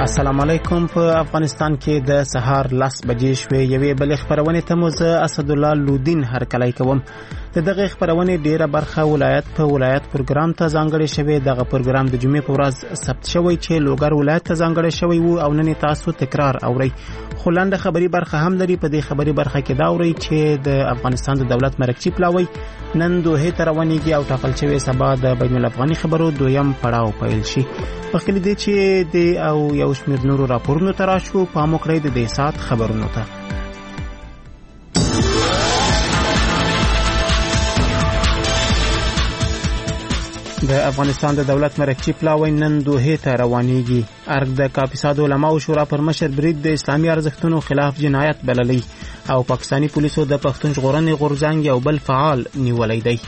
السلام علیکم. په افغانستان کې د سهار 10 بجې شوې یوې بلې خبرونه ته مو زه اسدالله لودین هرکلی کوم. د دغه خبرونه ډیره برخه ولایت په ولایت پروګرام ته ځانګړی شوی. دغه پروګرام د جمعې په ورځ ثبت شوی چې لوګر ولایت ته ځانګړی شوی وو او نن تاسو تکرار اورئ. خو لاندې خبري برخه هم لري. په دې خبري برخه کې دا اورئ چې د افغانستان د دولت مرکزی پلاوی نن دوه ته روانېږي او ټاکل شوی سبا د بین الافغاني خبرو دویم پړاو پیل شي. مخکې دې چې د او یو شمېر نورو راپورونو ته راشو پام وکړئ د دې ساعت خبرونو ته. د افغانستان د دولت مرکزی پلاوی نن دوه ته روانېږي. ارګ د کاپیسا د علماو شورا پر مشر برید د اسلامي ارزښتونو خلاف جنایت بللی او پاکستانی پولیسو د پښتون ژغورنې غورځنګ یو بل فعال نیولی دی.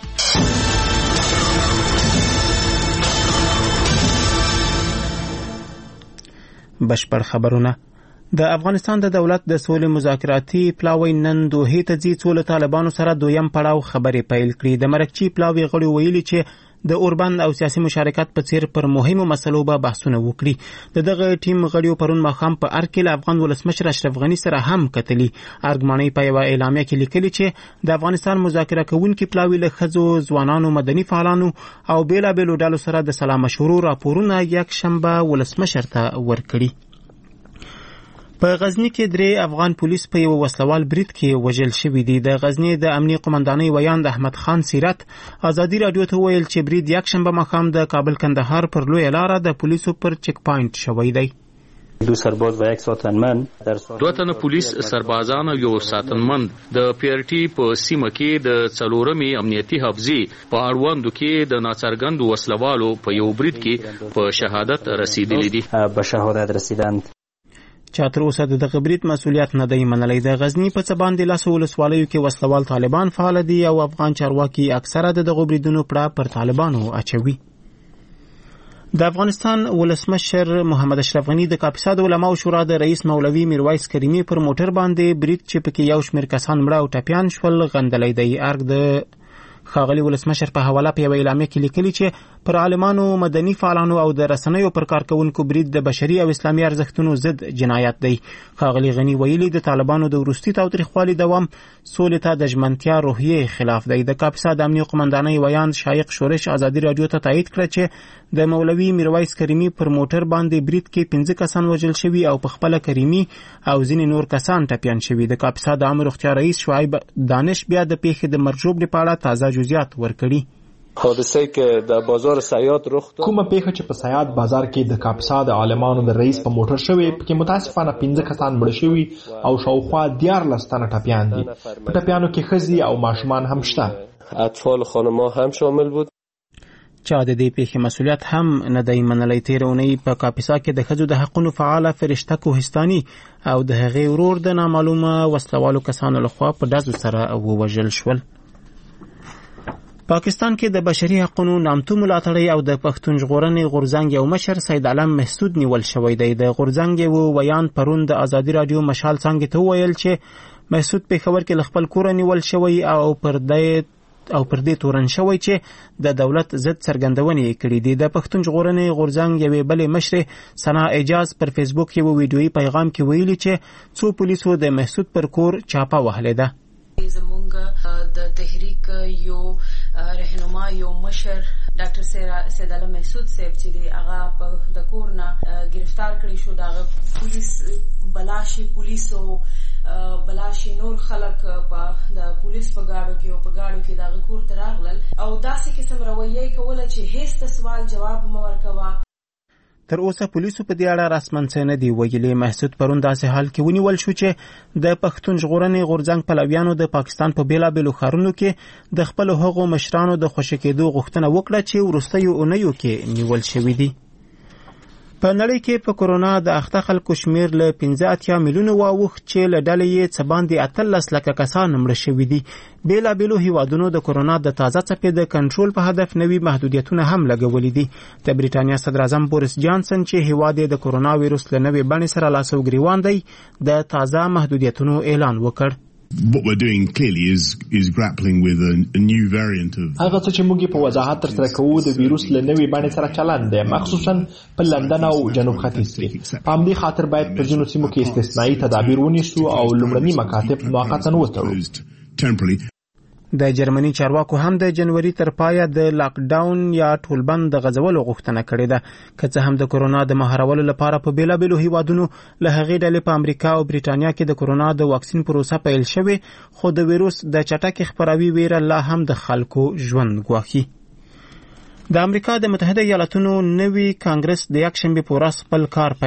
بشپړ خبرونه. د افغانستان د دولت د سولې مذاکراتي پلاوی نن دوه ته ځي څو له طالبانو سره دویم پړاو خبرې پیل کړي. د مرکزی پلاوی غړي ویلي چې د اوربند او سیاسي مشارکت په څیر پر مهمو مسلو به بحثونه وکړي. دغه ټیم غړیو پرون ماښام په ارګ کې له افغان ولسمشر اشرف غني سره هم کتلي. ارګمانۍ په یوه اعلامیه کې لیکلي چې د افغانستان مذاکره کوونکي پلاوی له ښځو، ځوانانو، مدني فعالانو او بیلابیلو ډلو سره د سلا مشورو راپورونه یک شنبه ولسمشر ته ورکړي. په غزنی کې 3 افغان پولیس په یو وسلوال برید کې وژل شوي دي. د غزنی د امنیه قومندانۍ ویاند احمد خان سیرت ازادي رادیو ته ویل چې برید یک شنبه ماښام د کابل کندهار پر لویه لاره د پولیسو پر چک پاینټ شوی دی. 2 سرباز و 1 ساتنمند در 2 تن پولیس سربازان او یو ساتنمند د پیرټي په سیمه کې د څلورمې امنیتي حفظي په اړوندو کې د ناڅرګندو وسلوالو په یو برید کې په شهادت رسیدلی دي. به شهادت رسیدند. چا تر اوسه د دغه برید مسؤلیت نه دی منلی. د غزنی په څه باندې 10 ولسوالیو کې وسلوال طالبان فعال دي او افغان چارواکي اکثره د دغه بریدونو پړه پر طالبانو اچوي. د افغانستان ولسمشر محمد اشرف غني د کاپیسا د علماو شورا د رئیس مولوي میرویس کریمي پر موټر باندې برید چې پکې یو شمېر کسان مړه او ټپیان شول غندلی دی. ارګ د ښاغلي ولسمشر په حواله په یوه اعلامیه کې لیکلي چې پر عالمانو، مدني فعالانو او د رسنیو پر کارکونکو برید د بشري او اسلامي ارزښتونو ضد جنایت دی. ښاغلي غني ویلي د طالبانو د وروستي تاوتریخوالي دوام سولې ته د ژمنتیا روحیې خلاف دی. د کاپیسا د امنیه قومندانۍ ویاند شایق شورش ازادي رادیو ته تایید کړه چې د مولوي میرویس کریمي پر موټر باندې برید کې 15 کسان وژل شوي او په خپله کریمي او ځینې نور کسان ټپیان شوي. د کاپیسا د عامه روغتیا رئیس شعیب دانش بیا د پیښې د مرجوب په اړه تازه جزئیات ورکړي. حادثه که در بازار سیاد رخ داد، کومه پیښه چې په سیاد بازار کې د کاپیسا د عالمانو د رئیس په موټر شوی پکې متاسفانه 15 کسان مړه شوي او شاوخوا 14 تنه ټپیان دي. په ټپیانو کې ښځې او ماشومان هم شته. اطفال خانم‌ها هم شامل بود. چا د دې پیښې مسؤلیت هم نه دی منلی. تېره اونۍ په کاپیسا کې د ښځو د حقونو فعاله فرشته کوهستاني او د هغې ورور د نامعلومه وسلوالو کسانو لخوا په ډزو سره ووژل شول. پاکستان کې د بشري حقوقو نامتو ملاتړی او د پښتون ژغورنې غورځنګ یو مشر سید علم محسود نیول شوی دی. د غورځنګ یو ویان پرون د ازادي رادیو مشال څنګه ته ویل چې محسود پېښور کې خپل کور نیول شوی او پر دې تورن شوی چې د دولت ضد څرګندونې کړې دي. د پښتون ژغورنې غورځنګ یوې بلې مشر ثنا اعجاز پر فیسبوک یو ویډیویي پیغام کې ویلي چې څو پولیسو د محسود پر کور چاپه وهلې ده. زمونږ د تحریک یو رهنما یو مشر ډاکټر سید علم محسود صاحب چې دی هغه په د کور نه گرفتار کړی شو. دغه پولیس بلاشي پولیسو بلاشي نور خلک په د پولیس په گاډو کې دغه کور ته راغلل او داسې قسم رویه کوله چې هیڅ سوال جواب مو ورکوه. تر اوسه پولیسو په دې اړه رسماً څه نه دی ویلي. محسود پرون داسې حال کې ونیول شو چې د پښتون ژغورنې غورځنګ پلویانو د پاکستان په بیلابیلو ښارونو کې د خپلو هغو مشرانو د خوشي کېدو غوښتنه وکړه چې وروستیو اونیو کې نیول شوي دي. په نړۍ کې په کورونا د اخته خلکو شمیر له 15 میلیونه واوښت چې له ډلې یې څه باندې 18 لکه کسان مړه شوي دي. بیلابیلو هیوادونو د کورونا د تازه څپې د کنټرول په هدف نوي محدودیتونه هم لګولي دي. د بریټانیا صدر اعظم بوریس جانسن چې هیواد یې د کورونا ویروس له نوې بڼې سره لاس او ګریوان دی د تازه محدودیتونو اعلان وکړ. What we're doing clearly is grappling with a new variant of هغه څه چې موږ په وضاحت تر سره کوو د ویروس له نوې بڼې سره چلند دی، مخصوصا په لندن او جنوب ختیځ کې. په همدې خاطر باید په ځینو سیمو کې استثنایی تدابیر ونیسو او لومړني مکاتب موقتا وتړو. د جرمني چارواکو هم د جنوري تر پایه د لاک ډاون یا ټولبند د غځولو غوښتنه کړې ده، که څه هم د کورونا د مهارولو لپاره په بیلابیلو هیوادونو له هغې ډلې په امریکا او بریټانیا کې د کورونا د واکسین پروسه پیل شوې، خو د ویروس د چټکې خپراوي ویره لا هم د خلکو ژوند ګواښي. د امریکا د متحده ایالاتونو نوي کانګرس د یکشنبې په ورځ خپل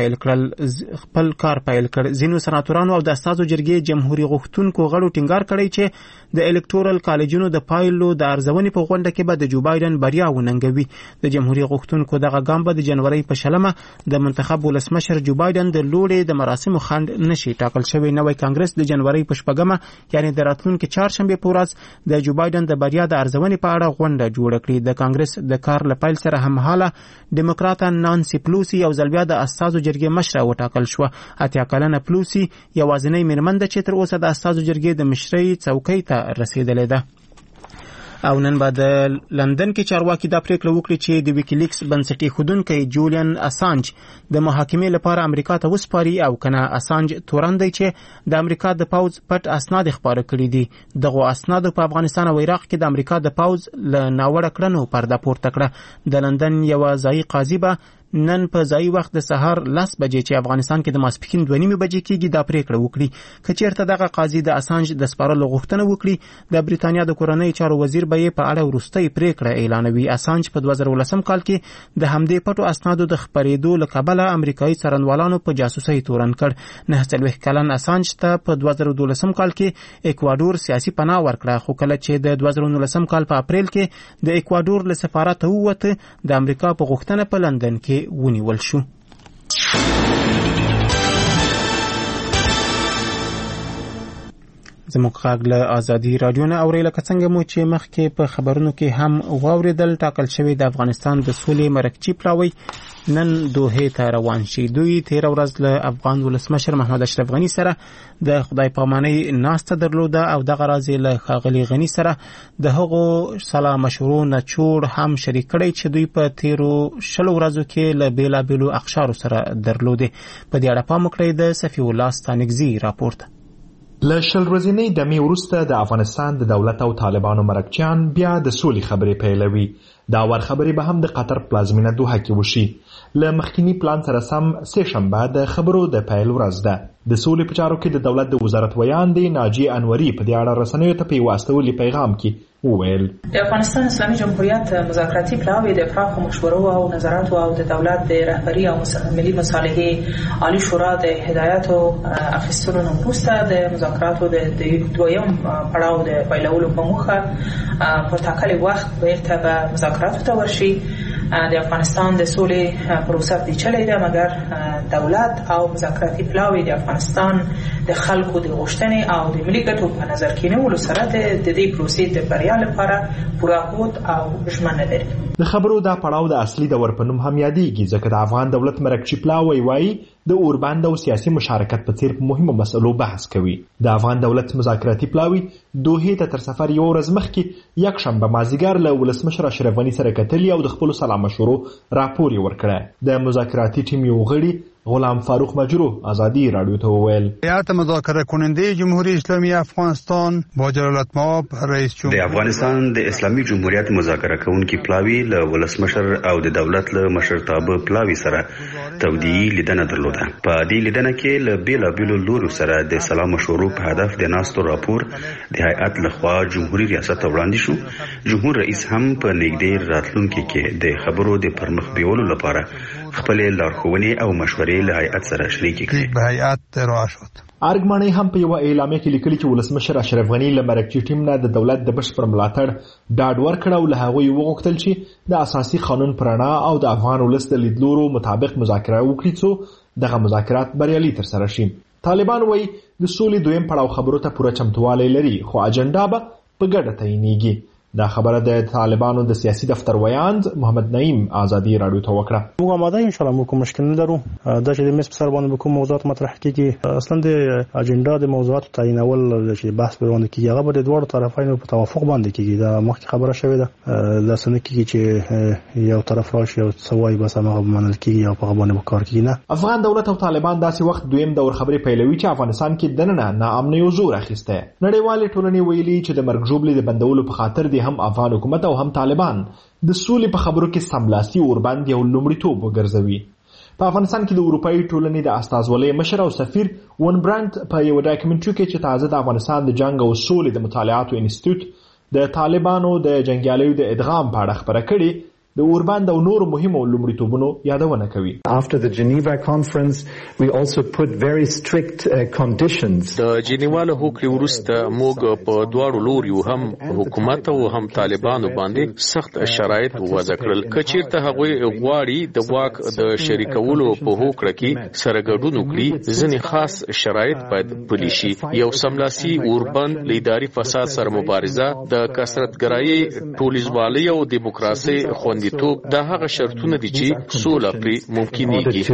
کار پیل کړ. ځینو سناتورانو او د استازو جرګې جمهوریت غوښتونکو غړو ټینګار کړی چې د الکتورل کالجونو د پایلو د ارزونې په غونډه کې به د جو بایدن بریا وننګوي. د جمهوریت غوښتونکو دغه ګام به د جنوري په 20 د منتخب ولسمشر جو بایدن د لوړې د مراسمو خنډ نشي ټاکل شوی. نوی کانګرس د جنوري په 4 یعنی د راتلونکي چهارشنبه په ورځ د جو بایدن د بریا د ارزونې په اړه غونډه جوړه کړې. د کانګرس د کار لپاره سره همحاله ډیموکراټ نانسی پلوسی یو ځل بیا د استازو جرګې مشره وټاکل شو. 80 کلنه پلوسی یوازینۍ میرمن ده چې تر اوسه د استازو جرګې د مشرۍ څوکۍ ته رسیدلې ده. او نن به د لندن کې چارواکي دا پریکړه وکړي چې د ویکیلیکس بنسټي خودونکي جولیان اسانج د محاکمې لپاره امریکا ته وسپاري، او کنه اسانج تورن دی چې د امریکا د پاوز پټ اسناد خبره کړي دي. دغه اسناد په افغانستان او عراق کې د امریکا د پاوز له ناوړه کړنو پرده پورته کړه. د لندن یو ځایي قاضي به نن په ځایي وخت د سهار 10 بجې چې افغانستان کې د ماسپښین 2:30 بجې کېږي دا پریکړه وکړي. که چیرته دغه قاضي د اسانج د سپارلو غوښتنه وکړي، د بریتانیا د کورنۍ چارو وزیر به یې په اړه وروستۍ پریکړه اعلانوي. اسانج په 2019 کال کې د همدې پټو اسنادو د خپرېدو له کبله امریکایي څارنوالانو په جاسوسۍ تورن کړ. 49 کلن اسانج ته په 2012 کال کې اکوادور سیاسي پناه ورکړه، خو کله چې د 2019 کال په اپریل کې د اکوادور له سفارت ووته، د امریکا په غوښتنه په لندن کې ونیول شو. زموږ غږ له ازادي رادیو نه اوري. لکه څنګه مو چې مخکې په خبرونو کې هم واوریدل، ټاکل شوی د افغانستان د سولې مرکچی پلاوی نن دوحې ته روان شي. دوی 13 ورځ له افغان ولسمشر محمد اشرف غنی سره د خدای پامانۍ ناسته درلوده، او دغه راز له ښاغلي غنی سره د هغو سلا مشورو نچوړ هم شریک کړی چې دوی په 13 ورځو کې له بیلابیلو اقشارو سره درلوده. په دې اړه پام وکړئ د صفی الله ستانکزي راپورټ. له 10 ورځې دمې وروسته د افغانستان د دولت او طالبانو مرکچیان بیا د سولې خبرې پیلوي. دا ور خبرې به هم د قطر پلازمینه دوحه کې وشي. له مخکینی پلان سره سم سه شنبه د خبرو د پیل ورځ ده. د سولې په چارو کې د دولت د وزارت ویان دی ناجی انوري په دې اړه رسنیو ته په واسطه پیغام کې وویل د افغانستان اسلامي جمهوریت مذاکراتی پلاوی د پراخ مشورو او نظراتو او د دولت د رهبری او ملي مصالحې عالی شورا د هدایت او اخیستلو وروسته د مذاکراتو د دویم پړاو د پیلولو په موخه په ټاکلي وخت بیرته به مذاکراتو ته ورشي. د افغانستان د سولې پروسه پیچلې ده، مګر دولت او مذاکراتی پلاوی د افغانستان د خلکو د غوښتنې او د ملي ګټو په نظر کې نیولو سره د دې پروسې د بریا لپاره پوره هوډ او ژمنه لري. د خبرو دا پړاو د اصلي دور په نوم هم یادېږي، ځکه د افغان دولت مرکچی پلاوی وایي د اوربند او سیاسي مشارکت په څیر په مهمو مسلو بحث کوي. د افغان دولت مذاکراتی پلاوی دوحې ته تر سفر یو ورځ مخکې یکشنبه مازیګر له ولسمشر اشرف غنی سره کتلي او د خپل سلا مشورو راپور یې ورکړی. د مذاکراتی ټیم یو غړي غلام فاروق مجروح آزادی رادیو ته وویل هیئت مذاکره کننده جمهوری اسلامی افغانستان با جلالت مآب رئیس جمهور د افغانستان د اسلامي جمهوریت مذاکره کوونکي پلاوی له ولسمشر او د دولت له مشرتابه پلاوی سره تودیعي لیدنه درلوده. په دې لیدنه کې له بیلابیلو لورو سره د سلا مشورو په هدف د ناستو راپور د هیئت لخوا جمهوریت ریاست ته وړاندې شو. جمهور رئیس هم په نږدې راتلونکي کې د خبرو د پرمخ بیولو لپاره خپل لارښوونې او مشورې له هیئت سره شریکې کړې. به هیئت ارائه شد. ارګماني هم په یو اعلامیه کې لیکلي چې ولسمشر اشرف غنی له مرکچی ټیم نه د دولت د بشپړ ملاتړ ډاډ ورکړ او له هغوی وغوښتل چې د اساسي قانون پر رڼا او د افغان ولس د لیدلورو مطابق مذاکره وکړي څو دغه مذاکرات بریالي تر سره شي. طالبان وایي د سولې دویم پړاو خبرو ته پوره چمتووالی لري، خو اجنډا به په ګډه تعینېږي. دا خبره د طالبانو د سیاسي دفتر ویاند محمد نعیم آزادي راډیو ته وکړه. موږ آماده ان شاء الله موږ مشکل نه لرو. دا چې د مس په سر باندې کوم موضوعات مطرح کیږي اصلا د اجنډا د موضوعات تعیینول چې بحث باندې کیږي هغه به د دوه طرفینو په توافق باندې کیږي. دا مخکې خبره شوې ده دا سن کیږي چې یو طرف راشي او سوای بس هغه منل کیږي او په باندې کار کیږي نه. افغان دولت او طالبان داسې وخت دویم دور خبرې پیلوي چې افغانستان کې دننه ناامنۍ او زور اخیسته. نړیوالې ټولنې ویلي چې د مرګ ژوبلې د بندولو په خاطر دي هم افغان حکومت او هم طالبان د سولې په خبرو کې سملاسي اوربند یو لومړیتوب وګرځوي. په افغانستان کې د اروپאי ټولنې د استازولۍ مشر او سفیر ون برانت په یو ډاکومنټري کې چې تازه د افغانستان د جنگ او سولې د مطالعاتو انسټیټیوټ د طالبانو د جنگیالیو د ادغام په اړه خبره کړې د اوربند او نور مهمو لومړیتوبونو یادونه کوي. After the Geneva conference we also put very strict conditions. د جنیوا له هوکړې وروسته موږ په دواړو لوریو هم حکومت او هم طالبانو باندې سخت شرایط وضع کړل. کچیرته هغوی غواړي د واک د شریکولو په هوکړه کې سره ګډون وکړي ځینې خاص شرایط باید پلي شي. یو سملاسي اوربند له اداري فساد سره مبارزه د کثرتګرایي ټولیزوالۍ او دیموکراسي دا هغه شرطونه دي چې سوله پرې ممکنېږي.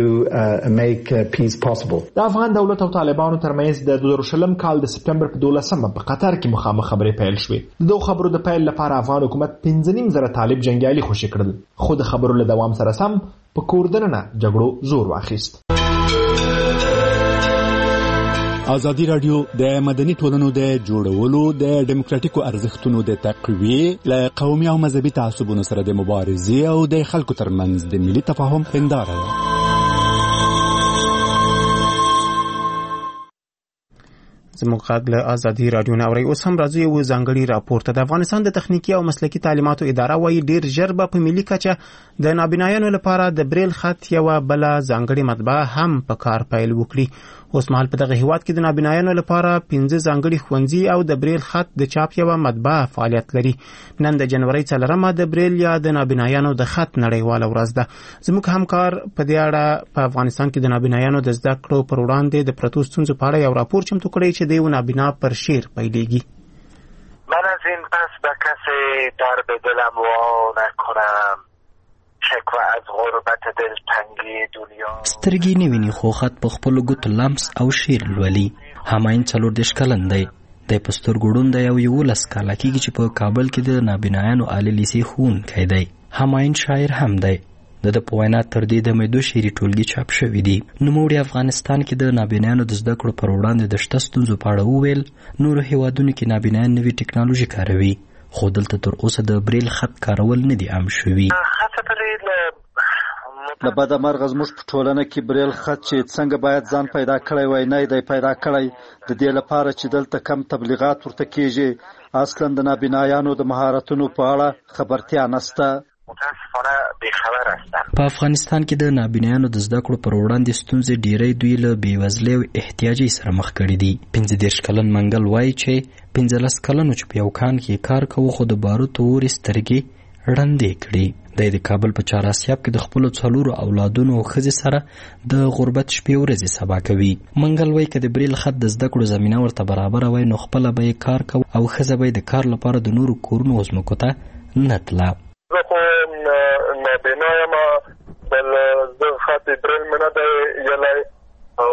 د افغان دولت او طالبانو ترمنځ د 2020 کال د سپټمبر په 12 په قطر کې مخامخ خبرې پیل شوې. د دوه خبرو د پیل لپاره افغان حکومت 15,000 طالب جنگیالي خوشي کړل خو د خبرو له دوام سره سم په کوردننه جګړو زور واخیست. ازادي رادیو د مدني ټولنو د جوړولو د ډیموکراتیکو ارزښتونو د تقویې له قومي او مذهبي تعصبونو سره د مبارزې او د خلکو ترمنځ د ملي تفاهم هنداره ده. زموږ غږ له ازادي رادیو نه اورئ. اوس هم راځو یو ځانګړي راپور ته. د افغانستان د تخنیکي او مسلکي تعلیماتو اداره وايي ډیر ژر به په ملي کچه د نابینایانو لپاره د بریل خط یو بل ځانګړي مطبعه هم په کار پیل وکړي. اوس مهال په دغه هیواد کې د نابینایانو لپاره 15 ځانګړي ښوونځي او د بریل خط د چاپ یو مطبعه فعالیت لري. نن د جنوري 4 د بریل یا د نابینایانو د خط نړیواله ورځ ده. زموږ همکار په دې اړه په افغانستان کې د نابینایانو د زده کړو پر وړاندې د پرتو ستونزو په اړه یو راپور چمتو کړی چې د نابینا پر شیر پیلېږي. من از این پس به کسی در به دلم وا نکنم شکوه از غربت دلتنگی دنیا. سترګې نه ویني خو خط په خپلو ګوتو لمس او شیر لولي. هماین 40 کلن دی. د پستر ګډون دی او 11 کاله کېږي چې په کابل کې د نابینایانو عالی لیسې ښوونکی دی. هماین شاعر هم دی. د په وینا تر دې د مېدو شعري ټولګي چاپ شوي دي. نوموړي افغانستان کې د نابینایانو د زده کړو پر وړاندې د شته ستونزو په اړه وویل. نورو هیوادونو کې نابینایان نوې ټکنالوژي کاروي خو دلته تر اوسه د بریل خط کارول نه دي عام شوي. د بده مرغه زموږ په ټولنه کې بریل خط چې څنګه باید ځان پیدا کړی وای نه دی پیدا کړی. د دې لپاره چې دلته کم تبلیغات ورته کېږي. اصلا د نابینایانو د مهارتونو په اړه خبرتیا نشته. په افغانستان کې د نابینایانو د زده کړو پر وړاندې ستونزې ډیری دوی له بېوزلۍ او احتیاجۍ سره مخ کړي دي. 15 کلن منګل وایي چې 15 کلنو چې په یو کان کې کار کوو خو د باروتو اورې سترګې ړندې کړي. د کابل په چار اسیاب کې د خپلو 4 اولادونو او ښځې سره د غربت شپې ورځې سبا کوي. منګل وایي که د بریل خط د زده کړو زمینه ورته برابره وای نو خپله به یې کار کوو او ښځه به یې د کار لپاره د نورو کورونو او ځمکو ته نه تله. زه خو نابینا یم بل زه خط بریل مې نه دی یلی او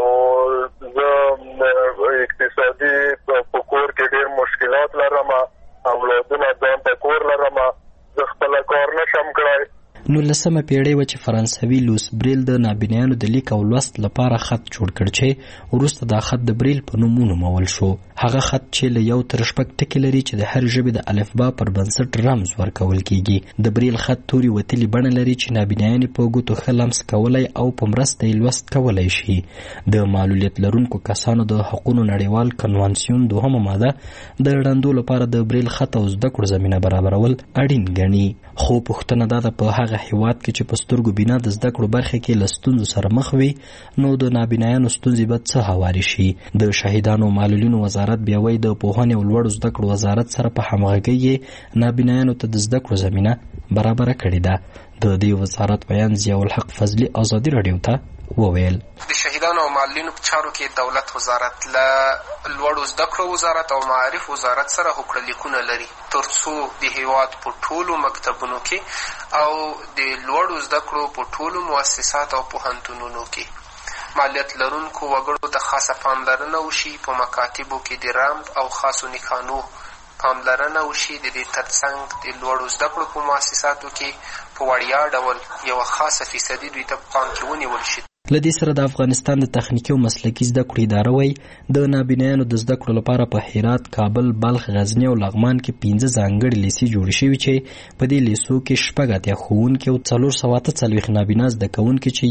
زه اقتصادي په کور کې ډېر مشکلات لرم. اولادونه ځان ته کور لرم. زه خپله کار نشم کړی. 19مه پیړۍ وه چې فرانسوي لوس بریل د نابینایانو د لیک او لوست لپاره خط جوړ کړ چې وروسته دا خط د بریل په نوم ونومول شو. هغه خط چې له 1 تر 6 ټکي لري چې د هر ژبې د الفبا پر بنسټ رمز ورکول کیږي. د بریل خط توري وتلي بڼه لري چې نابینایان په ګوتو ښه لمس کولی او په مرسته یې لوست کولی شي. د معلولیت لرونکو کسانو د حقونو نړیوال کنوانسیون 2مه ماده د ړندو لپاره د بریل خط او زده کړو زمینه برابرول اړین ګڼي. خو پوښتنه دا ده په هغه هیواد کې چې په سترګو بینا د زده کړو برخه کې له ستونزو سره مخ وي نو د نابینایانو ستونزې به څه هواري شي. د شهیدانو معلولینو وزارت بیا وایي د پوهنې او لوړو زده کړو وزارت سره په همغږۍ یې نابینایانو ته د زده کړو زمینه برابره کړې ده. د دې وزارت بیان ضیاء الحق فضلي ازادي راډیو ته وویل د شهیدانو او معلولینو په چارو کې دولت وزارت له لوړو زده کړو وزارت او معارف وزارت سره هوکړه لیکونه لري ترڅو د هیواد په ټولو مکتبونو کې او د لوړو زده کړو په ټولو مؤسسات او پوهنتونونو کې مالیت لرونکو وګړو ته خاصه پاملرنه وشي په مکاتبو کې د رمب او خاصو نښانو پاملرنه وشي د دې ترڅنګ د لوړو زده کړو په مؤسساتو کې په وړیا ډول یوه خاصه فیصدي دوی ته په پام کې ونیول شي. لدې سره د افغانستان د تخنیکي او مسلکي زده کړو اداره وایي د نابینایانو د زده کړو لپاره په هرات، کابل، بلخ، غزنی او لغمان کې 15 ځانګړي لیسې جوړې شوي چې په دې لیسو کې 80 ښوونکي او 448 نابینا زده کوونکي چې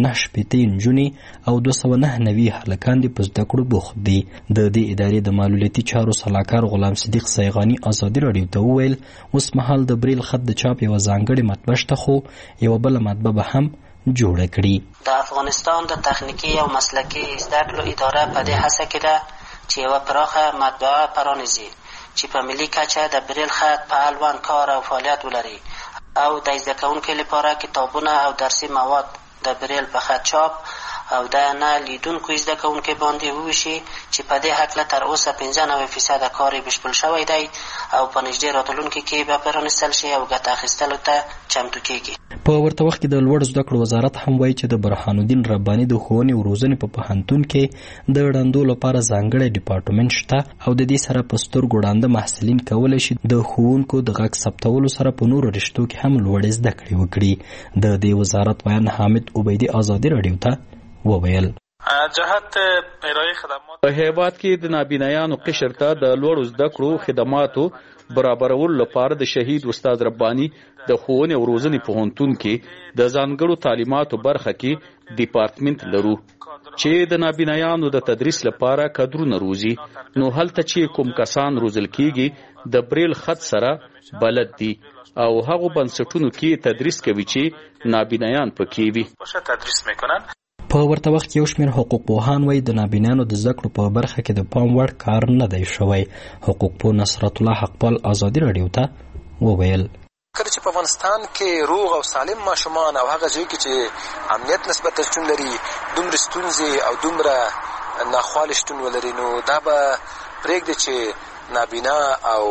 109 نجونې او 209 هلکان دې په زده کړو بوخت دي. د دې ادارې د معلولیتي چارو سلاکار غلام صدیق سیغانی ازادي راډیو ته وویل اوس مهال د بریل خط د چاپ یوه ځانګړې مطبعه شته خو یوه بله مطبعه به هم جوړه کړي. د افغانستان د تخنیکي او مسلکي زده کړو اداره په دې هڅه کې ده چې یوه پراخه مطبعه پرانیزي چې په ملي کچه د بریل خط په اړوند کار او فعالیت ولري او د زده کوونکو لپاره کتابونه او درسي مواد د بریل په خط چاپ او د نه لیدونکو زده کوونکو باندې وویشي چې په دې هکله تر اوسه 95% کار بشپړ شوی دی او په نږدې راتلونکي کې به پرانیستل شي او ګټه اخیستلو ته چمتو کیږي. په ورته وخت کې د لوړ زده کړو وزارت هم وایي چې د برهان الدین رباني د ښوونې او روزنې په پوهنتون کې د ړندو لپاره ځانګړی ډپارټمنټ شته او د دې سره په سترګو ړانده محصلین کولی شي د ښوونکو د غږ ثبتولو سره په نورو رشتو کې هم لوړې زده کړې وکړي. د دې وزارت ویان حامد عبیدي ازادي راډیو ته وویل جهت ارائه خدمات په هیواد کې د نابینایانو قشر ته د لوړو زده کړو خدماتو برابرولو لپاره د شهید استاد رباني د ښوونې او روزنې پوهنتون کې د ځانګړو تعلیماتو برخه کې ډپارټمنټ لرو چې د نابینایانو د تدریس لپاره کادرونه روزي. نو هلته چې کوم کسان روزل کیږي د بریل خط سره بلد دي او هغه بنسټونو کې تدریس کوي چې نابینایان پکې وي. په ورته وخت یو شمېر حقوق پوهان وایي د نابینانو د زده کړو په برخه کې د پام وړ کار نه دی شوی. حقوق پوه نصرت الله حقپال ازادي راډیو ته وویل کله چې په افغانستان کې روغ او سالم ماشومان او هغه ځای کې چې امنیت نسبتا شتون لري دومره ستونزې او دومره ناخوالې شتون ولري نو دا به پرېږدي چې نابینا او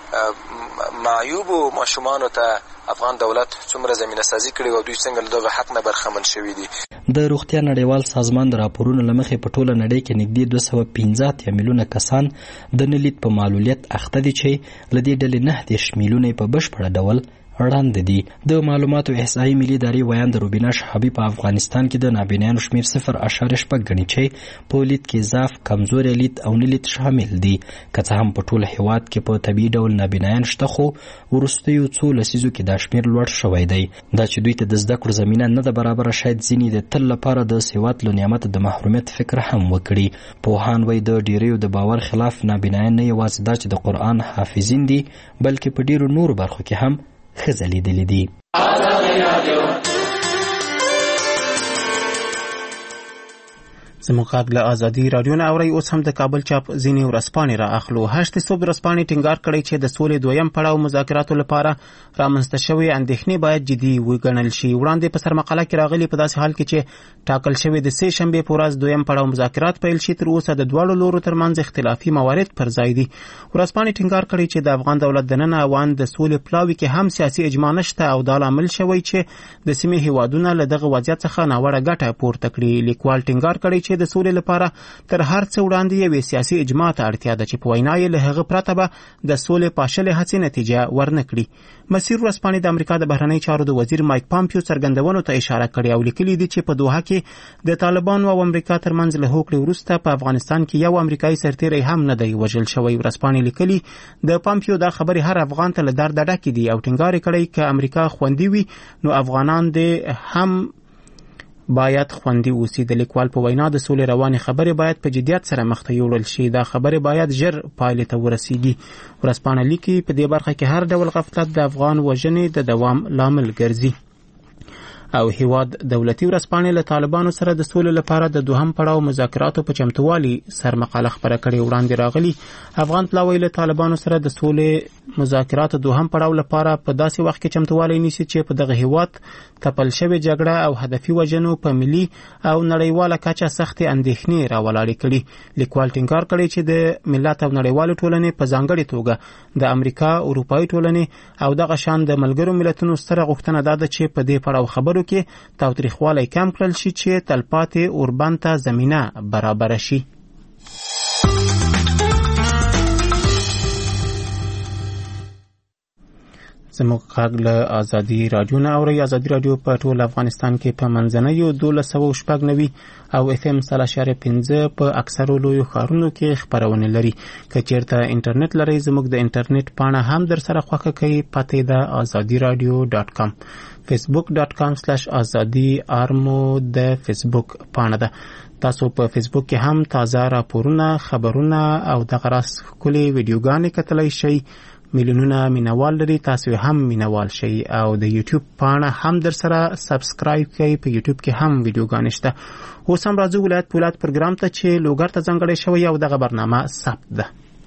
معیوبو ماشومانو ته افغان دولت څومره زمینه سازي کړې او دوی څنګه له دغه حق نه برخمن شوي دي. د روغتیا نړیوال سازمان د راپورونو له مخې په ټوله نړۍ کې نږدې 215 میلیونه کسان د نه لید په معلولیت اخته دي چې له دې ډلې 9 میلیونه په بشپړه ډول وړاندې دي. د معلوماتو احصایي ملي ادارې ویان د روبینا شهابي په افغانستان کې د نابینایانو شمېر 0.6 ګڼي چې په لید کې ضعف، کمزوري لید او نه لید شامل دي. که څه هم په ټول هیواد کې په طبیعي ډول نابینایان شته خو وروستیو څو لسیزو کې دا شمېر لوړ شوی دی. دا چې دوی ته د زده کړو زمینه نه ده برابره شاید ځینې د تل لپاره د سواد له نعمت د محرومیت فکر هم وکړي. پوهان وایي د ډیریو د باور خلاف نابینایان نه یوازې دا چې د قرآن حافظین دي بلکې په ډیرو نورو برخو کې هم ښځه لیدلې دي. زموږ غږ له ازادي راډیو نه اورئ. اوس هم د کابل چاپ ځینې ورځپاڼې را اخلو. هشت صبح ورځپاڼې ټینګار کړی چې د سولې دویم پړاو مذاکراتو لپاره رامنځته شوې اندېښنې باید جدي وګڼل شي. وړاندې په سرمقاله کې راغلي په داسې حال کې چې ټاکل شوې د سې شنبې په ورځ دویم پړاو مذاکرات پیل شي تر اوسه د دواړو لورو ترمنځ اختلافي موارد پر ځای دي. ورځپاڼې ټینګار کړی چې د افغان دولت دننه اوان د سولې پلاوي کې هم سیاسي اجماع نشته او دا لامل شوی چې د سیمې هیوادونه له دغه وضعیت څخه ناوړه ګټه پورته کړي. لیکوال ټینګار کړی چې د سولې لپاره تر هر څه وړاندې یوې سیاسي اجماع ته اړتیا ده چې په وینا یې له هغه پرته به د سولې پاشلې هڅې نتیجه ورنه کړي. مسیر ورځپاڼې د امریکا د بهرنۍ چارو د وزیر مایک پامپیو څرګندونو ته اشاره کړې او لیکلي دي چې په دوحه کې د طالبانو او امریکا ترمنځ له هوکړې وروسته په افغانستان کې یو امریکایي سرتیری هم نه دی وژل شوی. ورځپاڼې لیکلي د پامپیو دا خبرې هر افغان ته له درده ډکې دي او ټینګار کړی که امریکا خوندي وي نو افغانان دې هم باید خوندي اوسي. د لیکوال په وینا د سولې روانې خبرې باید په جدیت سره مخته یوړل شي. دا خبرې باید ژر پایلې ته ورسیږي. ورځپاڼه لیکي په دې برخه کې هر ډول غفلت د افغان وژنې د دوام لامل ګرځي. او هیواد دولتي ورځپاڼې له طالبانو سره د سولې لپاره د دوهم پړاو مذاکراتو په چمتووالي سرمقاله خبره کړې. وړاندې راغلي افغان پلاوی له طالبانو سره د سولې مذاکراتو دوهم پړاو لپاره په داسې وخت کې چمتووالی نیسي چې په دغه هیواد تپل شوې جګړه او هدفي وژنو په ملي او نړیواله کچه سختې اندېښنې راولاړې کړي. لیکوال ټینګار کړی چې د ملت او نړیوالې ټولنې په ځانګړې توګه د امریکا، اروپایي ټولنې او دغه شان د ملګرو ملتونو ستره غوښتنه ده چې په دې پړاو خبرو کې تاوتریخوالی کم کړل شي چې تلپاتې اوربند ته زمینه برابره شي. زموږ غږ له ازادي راډیو نه اورئ. ازادي راډیو په ټول افغانستان کې په منځنیو 1290 او FM 3.5 په اکثرو لویو ښارونو کې خپرونه لري. که چیرته انټرنیټ لرئ زموږ د انټرنیټ پاڼه هم در سره خوښه کوي. پته ده azadiradio.com facebook.com/azadi_armo د فیسبوک پاڼه ده. تاسو په فیسبوک کې هم تازه راپورونه، خبرونه او دغه راس ښکلې ویډیوګانې کتلی شئ. میلیونونه مینوال لري، تاسو هم مینوال شئ او د یوټیوب پاڼه هم در سره سبسکرایب کړئ. په یوټیوب کې هم ویډیوګانې شته. اوس هم راځو ولایت په ولایت پروګرام ته چې لوګر ته ځانګړی شوی او دغه برنامه ثبت ده.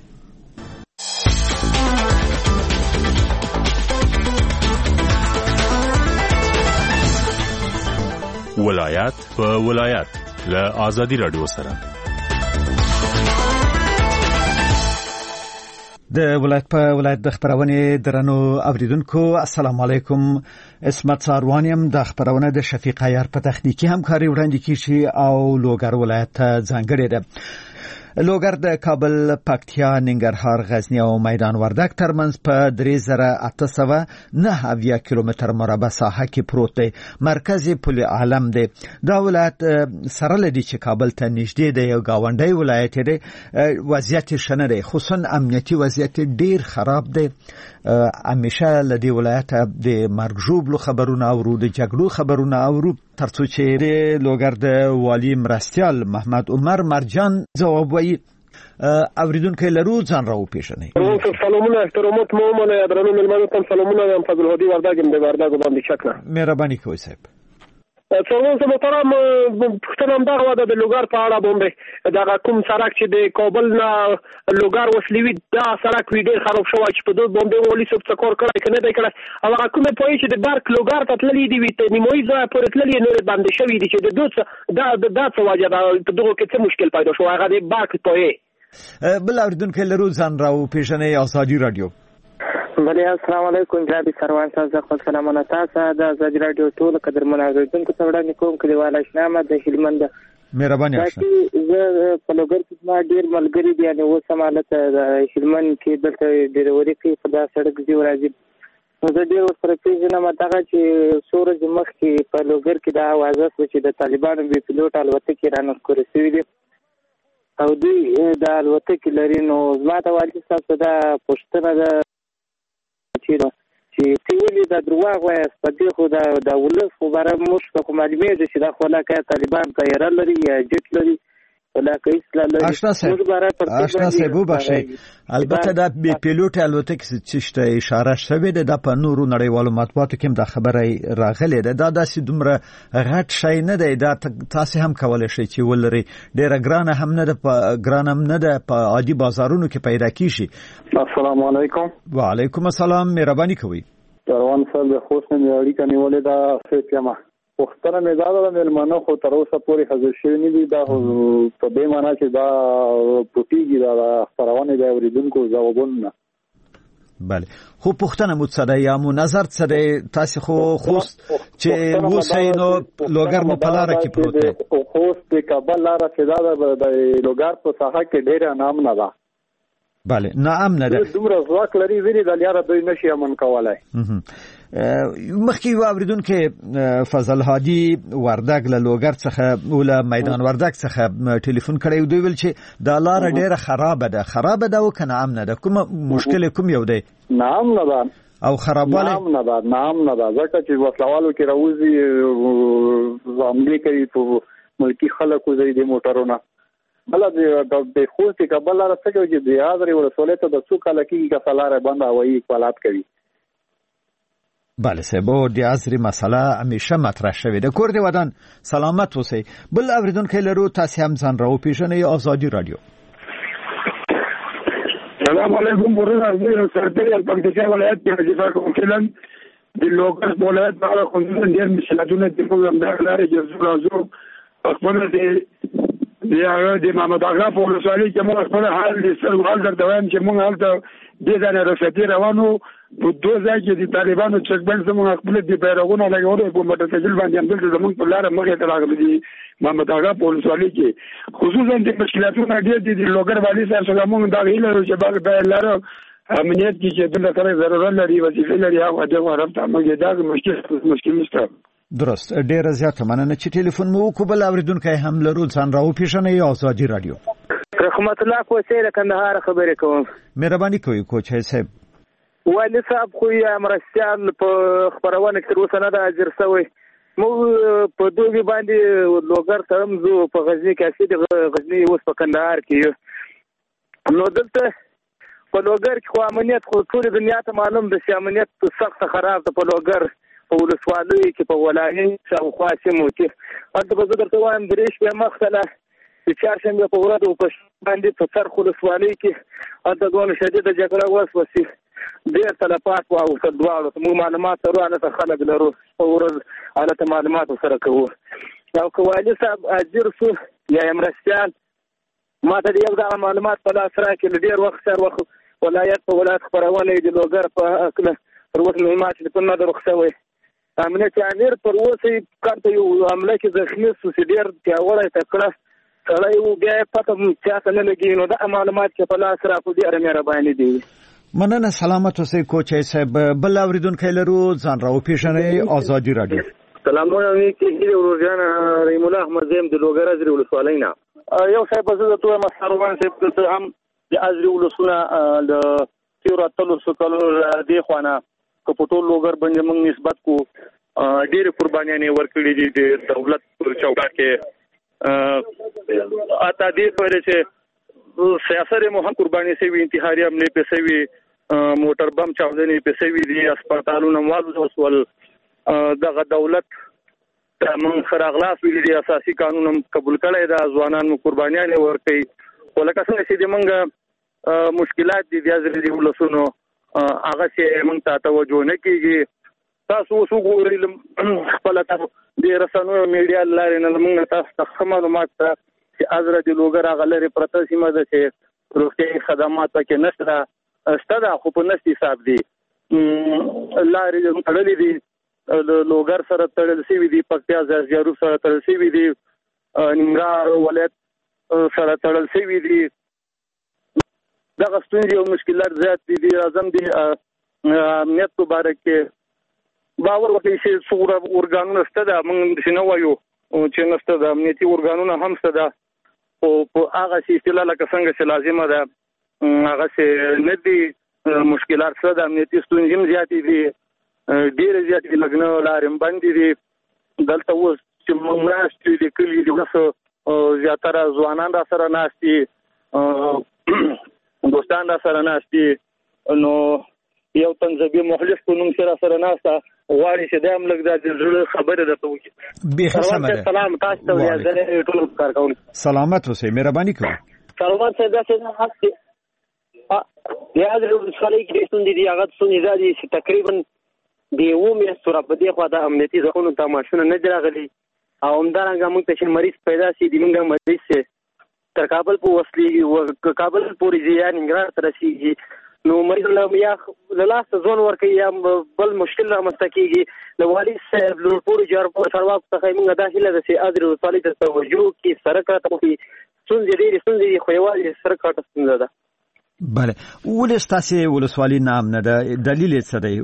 ولایت په ولایت له ازادي راډیو سره د ولایت په ولایت د خبرونه درنو اوریدونکو السلام علیکم. اسمت ساروانیم د خبرونه د شفیق عیار په تخنیکی همکاري وړاندې کیږي او لوګر ولایت ځانګړی ده. لوګر د کابل، پکتیا، ننګرهار، غزنی او میدان وردګ ترمنځ په 3809 کیلومتر مربع ساحه کې پروت دی. مرکزی پل عالم دی. دا ولایت سره لدی چې کابل ته نږدې دی، یو گاونډي ولایت دی. وضعیت شنه دی، خصوصا امنیتي وضعیت ډیر خراب دی. همیشه لدی ولایت د مرګ ژوبلو خبرونه او د جګړو خبرونه او ترڅو چې لوګر د والی مرستیال محمد عمر مرجان جواب وایي. اوریدونکو لرو ځان راو پیژنئ. سلامونه، احترامات مو منه. درنو ملمنو تم سلامونه. ام فضل هادي وردګم د وردګ باندې شکر. مهرباني کوئ صاحب. څنګه محترم پښتنم دغه واده د لوګر په اړه باندې دغه کوم سړک چې د کابل نه لوګر وسلیوي دا سړک وی ډیر خراب شوی چې په دوه باندې ولې څه څکور کړی کنه دی کړی او هغه کومه پوي چې د برک لوګر ته تللی دی ویته نیموي ځای پر تللی نور باندې شوی دی چې د دوه دا څه واجب په دغه کې څه مشکل پیدا شو. هغه د برک پوي بل اوریدونکو لرو ځان راو پیژنئ. ازادي راډیو. بله السلام علیکم. جناب سروان صاحب خپل سلامونه تاسو د ازادي راډیو ټول قدرمن اوریدونکو ته وړاندې کوم. کلیوال اشنامه د هلمند. مهرباني وکړئ. زه په لوګر کې ما ډیر ملګری دي یعنی اوس سماله ته د هلمند کې دلته ډیروری کې په دا سړک دی راځي. زه ډیر سره پیژنم دغه چې سورج مخ کې په لوګر کې دا आवाज و چې د طالبانو بي پيلوټ الوتکې رانسکور شوې دي او دوی د الوتکې لري. نو زما ته والی تاسو دا پوښتنه ده چې تیولې دا درواغ وایي په دې خو دا ولس خو بره موږ خو معلومه ده چې دا خو لکه طالبان طیاره لري یا جټ لري ولکه اسلام لري. آشنا صاحب وبخښئ. البته دا بي پيلوټ الوتکې چې اشاره شوې ده د په نورو نړیوالو مطبوعاتو کې دا خبره راغلې ده. دا داسې دومره غټ شی نه دی. دا تاسو هم کولای شئ چې ولري. ډیره ګرانه هم نه ده، په عادي بازارونو کې پیدا کیږي. السلام علیکم. وعلیکم السلام. مهرباني کوئ. روان صاحب د خوښ نه اړیکه نیولې دا فکرمه وختونه مې دا د ملمنو خو تر اوسه پورې حاضر شوی نه دي. دا په دې معنی چې دا پټیږي دا خبرونه د اوریدونکو ځوابونه. بله خو پښتنه مو څه دی یا مو نظر څه دی؟ تاسو خو خوست چې وسای نو لوګر مو په لار کې پروت دی. خوست د کابل لار چې دا د لوګر په ساحه کې ډېر نام نه ده. بله نعم نه ده. دومره ځواک لري ویری د لیاره دوی نشي امن کولای. مخکې اوریدونکو فضل هادي وردګ له لوګر څخه ول میدان وردګ څخه ټلیفون کړی دوی ویل چې دا لار ډیره خراب ده او کنه امن ده. کوم مشکل کوم یو دی؟ نام نه ده او خرابواله نام نه ده ځکه چې وسلوالو کې راوځي عملي کوي په ملکی خلکو زې د موټرونو بل د خوست کابل لار څخه چې د یادري ولسوالۍ ته د څو کال کې کسلاره بند هوایي حالات کوي. بله صاحب د عصري مسله همیشه مطرح شوې ده. کور دې ودان سلامت اوسئ. بل اوریدونکو لرو تاسو هم ځان راو پیژنئ. آزادي رادیو. السلام علیکم ورحمۃ سرتری پکتیا ولایت کې وظیفه کوم کلن د لوګر ولایت په خوندن ډیر مشکلاتونه د پروګرام د لارې جزو راځو خپل د محمد اغا په ولسوالۍ کې موږ خپل حال د سرحال در دوام چې موږ حالته د ځان رسېدي روانو په دوه ځای کې د طالبانو چکبند زموږ خپل د بیرغونو لګولو په موټرسایکل باندې هم دلته زموږ په لار مخې ته راغلي دي محمد اغا په ولسوالۍ کې خصوصا د مشکلاتونو ډېر دي د لوګر والي صاحب څخه موږ دا هیله چې باغ لار امنیت کې چې دلته سره ضرورت لري وظیفه لري هغه د ورته موږ دا مشکل نشته. درست. ډیره زیاته مننه چې ټلیفون مو وکړ. بل اوریدونکو هم لرو ځان راو پیژنئ. آزادي رادیو. رحمت الله کوچي د کندهار خبرې کوم. مهرباني کوئ کوچي صاحب. والي صاحب خو یې مرستيال په خبرونه کې تر اوسه نه د اجر شوی. موږ په دوی باندې لوګر ترم زو په غزنی کې اسید غزنی اوس په کندهار کې نو دلته په لوګر کې خو امنیت خو ټول دنیا ته معلوم ده چې امنیت سخت خراب ده په لوګر په ولسوالۍ کې په ولایت شاوخوا سیمو کې. هلته به زه درته وایم درې شپې مخکې د چهارشنبې په ورځ په باندې په څرخ ولسوالۍ کې هلته دونه شدیده جګړه وسوه ډېر تلفات واوښتل دواړو ته. موږ معلومات لرو هلته خلک لرو په ورځ هلته معلومات ورسره کوو. او که والي صاحب حاضر شو یا یې مرستیال ما ته د یو دغه معلومات په لاس راکړي ډېر وخت سر وخت ولایت په ولایت خپرونه د لوګر په هکله تر اوسه مې ما ټلیفون نه در شوی. امنیت امیر پر اوسه کارته یو حمله کې زخمي شو چې ډېر پیاوړی تکړه سړی و بیا یې پته چاته نه لګي. نو دغه معلومات چې په لاس راکړو ډېره مهرباني دی. مننه. سلامت اوسئ کوچي صاحب. بل اوریدونکو لرو ځان راو پیژنئ. آزادي رادیو. سلامونه نیکې هیلې ورورجان رحیم الله احمد زیم د لوګر ازري ولسوالۍ نه. یو صاحب زه د توه مسروان صاحب دلته هم د ازري ولسونه د تیرو اتلو سکلو دې خوانه که په ټول لوګر باندې موږ نسبت کو ډېرې قربانیانې ورکړې دي د دولت په چوکاټ کې. اته دې پورې چې سیاست مو هم قرباني شوي انتحاري حملې پې شوي موټر بم چاودنې پې شوي دي هسپتالونه والو وسول. دغه دولت موږ ښه راغلاست ویلي دي اساسي قانون هم قبول کړی ده ځوانان مو قربانیانې ورکوي. خو لکه څنګه چې د موږ مشکلات دي د ازري ولسونو هغه چې موږ ته توجه نه کېږي. تاسو اوس وګورئ خپله تاسو د رسنیو میډیا له لارې نه موږ تاسو ته ښه معلومات ته چې ازره د لوګر هغه لرې پرته سیمه ده چې روغتیایي خدمات پکې نشته ده شته ده خو په نشت حساب دي. لارې تړلې دي د لوګر سره تړل شوي دي پکتیا زرجارو سره تړل شوي دي ننګرهار ولایت سره تړل شوي دي. دغه ستونزې او مشکلات زیات دي. اعظم دي امنیت په باره کې باور وکړئ چې څومره ارګانونه شته ده. موږ چې نه وایو چې نشته ده امنیتي ارګانونه هم شته ده خو په هغه چې اصطلاح لکه څنګه چې لازمه ده هغه چې نه دي. مشکلات شته ده امنیتي ستونزې هم زیاتې دي ډېرې زیاتې لګنه لارې هم بندې دي. دلته اوس چې موږ ناست یو د کلي د اوس زیاتره ځوانان را سره ناست دي دوستان را سره ناست دي. نو یو تنظیمي مخلص په نوم سره سره ناسته غواړي چې دا هم لږ د زړه خبرې درته وکړي. بیخي سمه ده. سلام تاسو ته یا زه ټول کارکوونکو سلامت اوسئ. مهرباني کوئ. سلامات صاحب داسې حق دی د ازري ولسوالۍ کې ستونزې دي هغه ستونزې دا دي چې تقریبا د یوو میاشتو را په دې خوا د امنیتي ځواکونو ته ماشونه نه دي راغلي او همدارنګه موږ ته چې مریض پیدا شي د موږ مریض چې تر کابل په وصلېږي کابل پورې ځي یا ننګرهار ته رسېږي نو مریض یا له لاسه ځون ورکوي یا بل مشکل رامنځته کېږي. له والي صاحب له ټولو چارواکو څخه موږ دا هیله ده چې ازري ولسوالۍ ته توجه وکړي سړک راته وکړي. ستونزې ډېرې ستونزې دي خو یوازې سړک راته ستونزه ده. بله. ولې ستاسې ولسوالۍ نام نه ده دلیل یې څه دی؟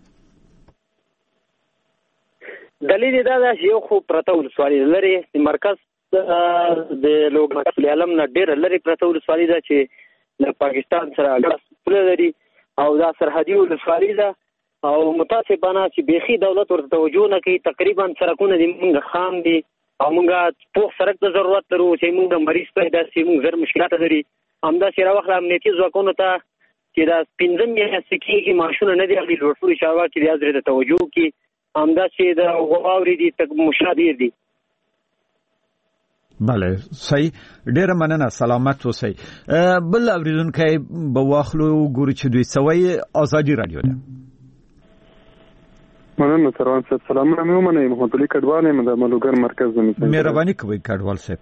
دلیل یې دا ده چې یو خو پرته ولسوالۍ لرې مرکز د لوګر عالم نه ډېره لرې پرته ولسوالۍ ده چې له پاکستان سره ګډه پوله لري او دا سرحدي ولسوالۍ ده او متاسفانه چې بیخي دولت ورته توجه نه کوي. تقریبا سړکونه د موږ خام دي او موږ پوخ سړک ته ضرورت لرو چې موږ مریض پیدا شي موږ زر مشکلات لري. همداسې راوخله امنیتي ځواکونو ته چې دا 15 میاشتې کې ماشونه نه دی غلي لوړ چارواکي د حضرت توجه کې همدا چې د غواوري دي تک مشاهده دي. بله صحیح ډیره مننه سلامت اوسئ. بل اوریدونکي به واخلو ګوري چې دوی سوي ازادي رادیو ده. مننه سروان صاحب سلامونه مې ومنئ. محمد علي کډوال یم د ملوګر مرکز د مهرباني کوئ کډوال صاحب.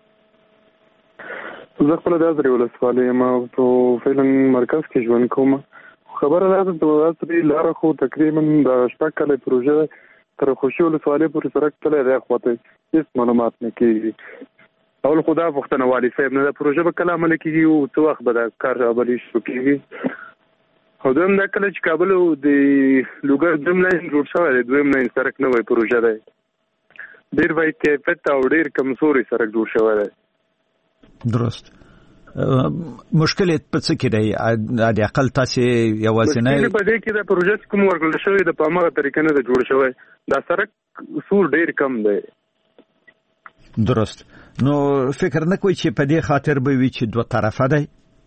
زه خپل د ازرې ولسوالۍ یم او په فعلا مرکز کې ژوند کوم. خبره دا ده د ازرې لاره خو تقریبا د 6 کاله پروژه تر خوشي ولسوالۍ پورې سړک تللی دی خواته هېڅ معلومات نه کېږي. اول خو دا پوښتنه والي صاحب نه دا پروژه به کله عملي کېږي او څه وخت به دا کار عملي شروع کېږي. او دویم دا کله چې کابل او د لوګر دویم لاین جوړ شوی دی دویم لاین سړک نوی پروژه دی ډېر وایي کیفیت او ډېر کمزوري سړک جوړ شوی دی. درست. مشکل په څه کې دی؟ د اقل تاسو یوازینی مشکل په دې کې د پروژه کوم ورکړل شوی د په هغه طریقې نه جوړ شوی دا سړک اصول ډېر کم دی. درست. نو فکر نه کوئ چې په دې خاطر به وي چې دوه طرفه دی؟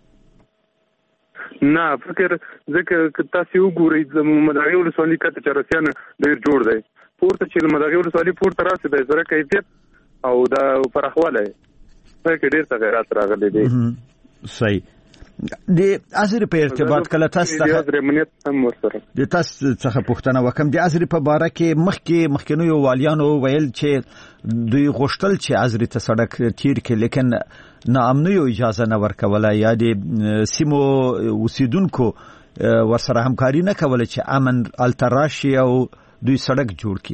نه فکر ځکه تاسو وګورئ د مداغي ولسوالۍ کته چرسیان ډېر جوړ دی پورته چې مداغي ولسوالۍ پورته راسي د زړه کیفیت او د پرخواله پکې ډېر تغیرات راغلي دي. صحیح. د ازرې په ارتباط کله تاسو ته د تاسو څخه پوښتنه وکم د ازرې په باره کې مخکینو والیانو ویل چې دوی غوښتل چې ازرې ته سړک تیر کړي لیکن ناامنیو اجازه نه ورکوله یا د سیمو اوسیدونکو ورسره همکاري نه کوله چې امن التراشي او دوی سړک جوړ کړي.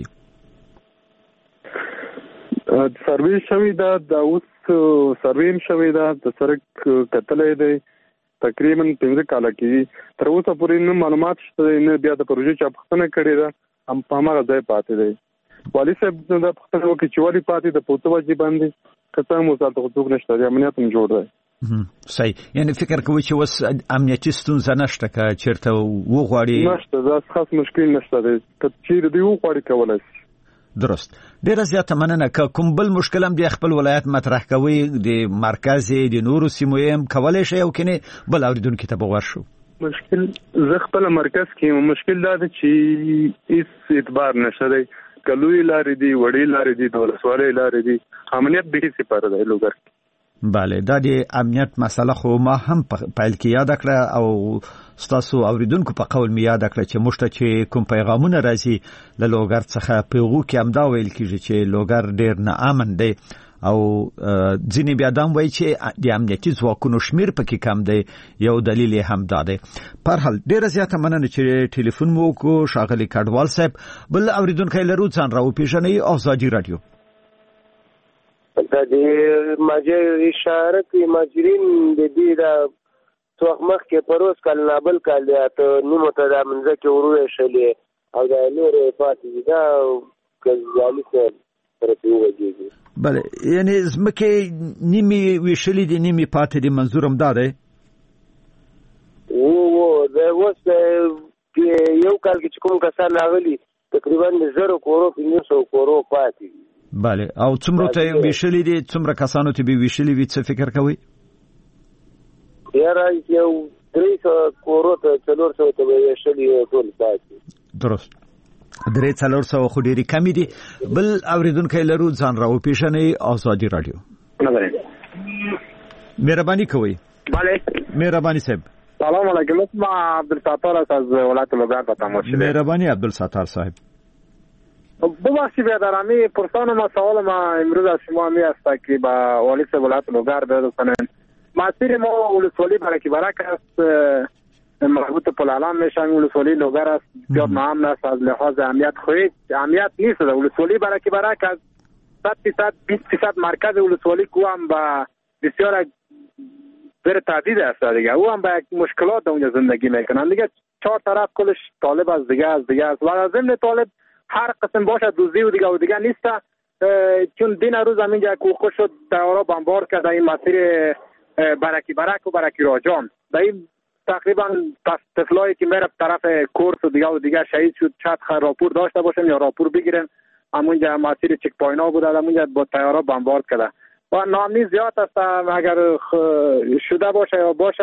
سروې شوی دا د اوس سروې شوی دا د سړک کتلې دی تقریبا 15 کاله کې تر اوسه پورې نه معلومات شته نه بیا د پروژې چا پوښتنه کړې ده هم په هغه ځای پاتې دی. والي صاحب دا پوښتنه وکړي چې والي پاتې د پوتوجي باندې کته مو ساتو حقوق نشته د امنیت هم جوړ دی. صحیح. یعنی فکر کوي چې وس امنیتي ستونزه نشته که چیرته وغواړي نشته دا خاص مشکل نشته دی که چیرې دی وغواړي کولای شي. درست. ډیره زیاته مننه. که کوم بل مشکل هم د خپل ولایت مطرح کوي د مرکز د نورو سیمو هم کولای شي او کني بل اوریدونکو ته بغور شو. مشکل زه خپل مرکز کې مشکل دا ده چې هیڅ اعتبار نشته دی کلوې لارې دي وړې لارې دي د ولسوالۍ لارې دي امنیت به هیڅ پاره دی لوګر. بله دا د امنیت مسله خو ما هم پیل کې یاد کړه او ستاسو اوریدونکو په قول می یاد کړه چې مشته چې کوم پیغامونه راځي له لوګر څخه پیغو کې هم دا ویل کیږي چې لوګر ډیر نه امن دی او ځینې بیا دا وایي چې د امنیتي ځواکونو شمیر پکې کم دی. یو دلیل هم دا دی. پر حال ډیره زیاته مننه چې ټلیفون مو کو شاغلی کډوال صاحب. بل اوریدونکو لرو ځان راو پیژنې ازادي رادیو. دا د ماجر اشاره کوي ماجرین د دې دا څوک مخ کې پروس کال نابل کال ته نیمه ته د منځ کې ورو شلې او دا نور پاتې دا کله څه پرته وږي. بله یعنی زمکه نیمه ویشلې دي نیمه پاتې دي منظور هم دا دی. دا وس یو کال کې کوم کسان راغلي تقریبا 0 کورو 500 کورو پاتې. بله او څومره ته ویشلې دي څومره کسانو ته به ویشلې وي څه فکر کوي؟ یاره یو 300 کورو ته 400 ته ویشلې ټول پاتې. درست. 300 خو ډېری کمی دي. بل اوریدونکو لرو ځان راو پیژنې ازادي رادیو. مهرباني کوئ. بله مهرباني صاحب. سلام علیکم. اسمم عبدالستار از ولایت لوګر به تماس شده. مهرباني عبدالستار صاحب. ببخشید بیادرامی پرسان ما سوال ما امروز از شما می است که با والی ولایت لوګر برسانید. مسیر ما ولسوالی برکی برک است مربوط به پلالان میشن ولسوالی لوګر است بسیار مهم است از لحاظ امنیت خواهید امنیت نیست ولسوالی برکی برک است 100% مرکز ولسوالی کو هم با بسیار بر تعدید است دیگه او هم با مشکلات اونجا زندگی میکنن دیگه 4 طرف کلش طالب از دیگه است و از ضمن طالب هر قسم باشه دوزی و دیگه نیست چون دین روز همینجا کوخ شد تیارا بمبار کرده این مسیر برکی برک و برکی راجان در این تقریبا طفلایی که میره طرف کورس و دیگه شهید شد شاید راپور داشته باشن یا راپور بگیرن همونجا مسیر چک پاینا بوده همونجا با تیارا بمبار کرده و ناامنی زیاد است اگر شده باشه یا باشه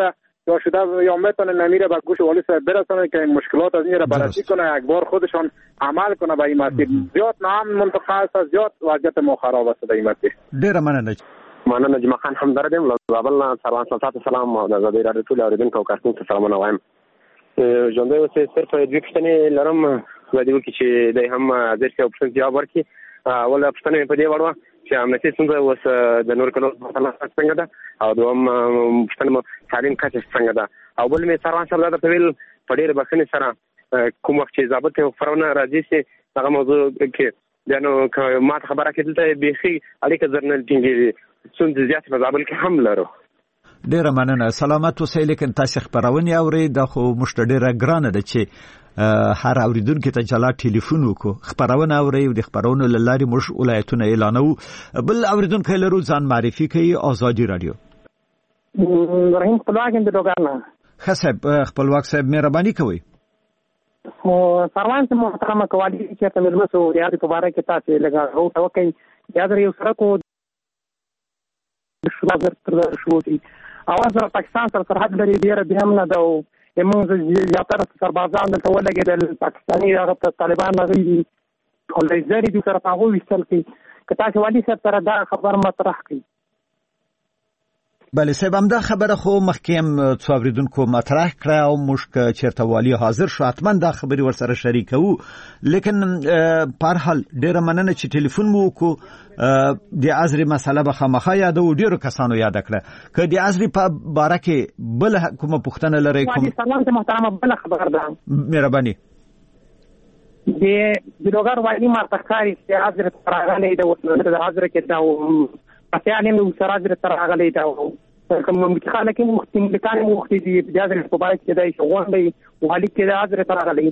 یا شده یا میتونه نمیره به گوش والی صاحب برسونه که این مشکلات از این را بررسی کنه، یک بار خودشان عمل کنه به این مسیر. زیاد نام منطقه است، زیاد وضعیت ما خراب است به این مسیر. ډیره مننه جمعه خان همدرد یم له زابل نه. سروان صاحب سلام او د ازادۍ راډیو ټول اوریدونکو او کارکونکو ته سلامونه وایم. ژوندی اوسئ. صرف دوې پوښتنې لرم باید وکړي چې دی هم حاضر شي او پوښتنې جواب ورکړي. اوله پوښتنه مې په دې وړ وه چې امنیتي ستونزه اوس د نور کلو څنګه ده او دوم پوښتنه مو تعلیم کچه څنګه ده او بل مې سروان صاحب دا درته ویل په ډېرې بښنې سره کوم وخت چې ضابط خپرونه راځي چې هغه موضوع کې بیا نو که ماته خبره کې دلته بیخي اړیکه زر نه ټینګېږي، ستونزې زیاتې په زابل کې هم لرو. ډیره مننه. سلامت اوسئ. لیکن تاسو خبرونه اورئ دا خو موږ ته ډیره ګرانه ده چې هر اوریدونکو ته جلا ټلیفون وکړو، خبرونه اورئ او د خبرونو لارې موږ ولایتونه اعلانو. بل اوریدونکو لرو ځان معرفي کوي. آزادي رادیو. رحیم خپلواک د دوګارنا. خصب خپلواک صاحب مهرباني کوي. سروان ته محترمه قوالی چې ته ملمسو ریاض مبارک تاسو لګا او توکي یاد لري سره کو شروع دي اواز پاکستان سره سرحد لري ډیر به هم نه دا موږ زیاتره سربازان د ولګي د پاکستاني هغه طالبان غوي او لزري د سره هغه وستل کی که تاسو والی صاحب سره دا خبر مطرح کړئ. بله صاحب همدا خبره خو مخکې څو اوریدونکو مطرح کړه او موږ چیرته والی حاضر شو حتما دا خبري ورسره شریکو. لیکن په هر حال ډیره مننه چې ټلیفون مو وکړو. د ازري مسله به خامخا یادو ډیرو کسانو یاد کړه. که د ازري په باره کې بل کومه پوښتنه لرئ کوم سلام ته محترمه بل خبر ده مهرباني د لوګر والی مرتخاري چې ازري تراغلي د ازري کې دا پاتې نیم سره ازري تراغلي دا کوم متخاله کې مختلفان وخت دي د ازري په باره کې دا شغوندي والی کې د ازري تراغلي.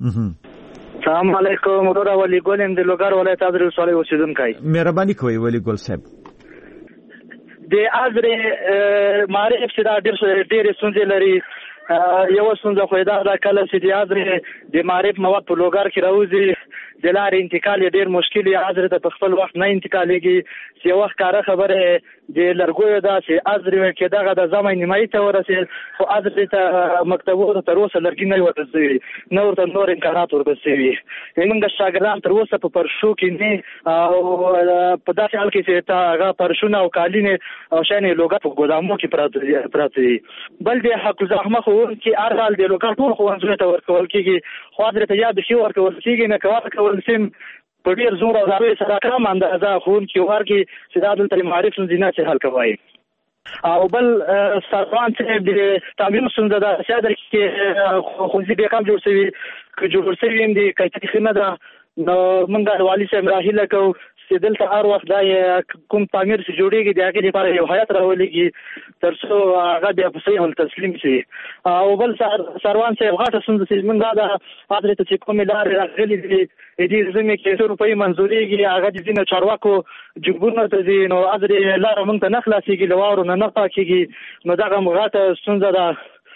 السلام علیکم ورور ولی ګولم د لوګر ولایت ازري ولسوالۍ اوسیدونکی. مهرباني کوي ولی ګل صاحب. د ازري معرف چې دا ډېر ستونزې لري. یو ستونزه خو دا کله چې د ازري د معرف مواد په لوګر کې راوځي د لارې انتقال ډېر مشکل دی. ازري ته په خپل وخت نه انتقالېږي. چې یو وخت کاره خبره د لرګیو دا چې ازري کې دغه د زمای نیمایي ته ورسېد خو ازري ته مکتبونو تر اوسه لرګي نه ورسېږي، نه ورته نور امکانات ورسېږي. موږ شاګردان تر اوسه په پرشو کې نه او په داسې حال کې چې هغه پرشونه او کالینې او شانې لوګر په ګودامو کې پراته دي. بل د حق الزحمه ښوونکي هر حال د لوګر ټول ښوونځیو ته ورکول کېږي خو ازري ته یا بېخي ورکول کېږي نه ورکول سیم په ډېر زور او ضروري سره کم اندازه ښوونکي ورکړي چې دا دلته د معرف ستونزې نه چې حل کوي. او بل سروان صاحب د تعلیم ستونزه ده چې ازري کې ښوونځي بیا کم جوړ شوي که جوړ شوي هم دي کیفیتي ښه نه ده. نو موږ د والي صاحب راهیله کوو چې دلته هر وخت دا کوم تعمیر چې جوړېږي د هغې لپاره یو هیات راولېږي تر څو هغه بیا په صحیح ډول تسلیم شي. او بل سروان صاحب غټه ستونزه چې موږ دا د ازري ته چې کومې لارې راغلي دي دې زمې کې 100 روپۍ منظورېږي هغه د ځینو چارواکو جګبونو ته ځي نو ازري لاره موږ ته نه خلاصېږي له واورو نه پاکېږي. نو دغه غټه ستونزه ده.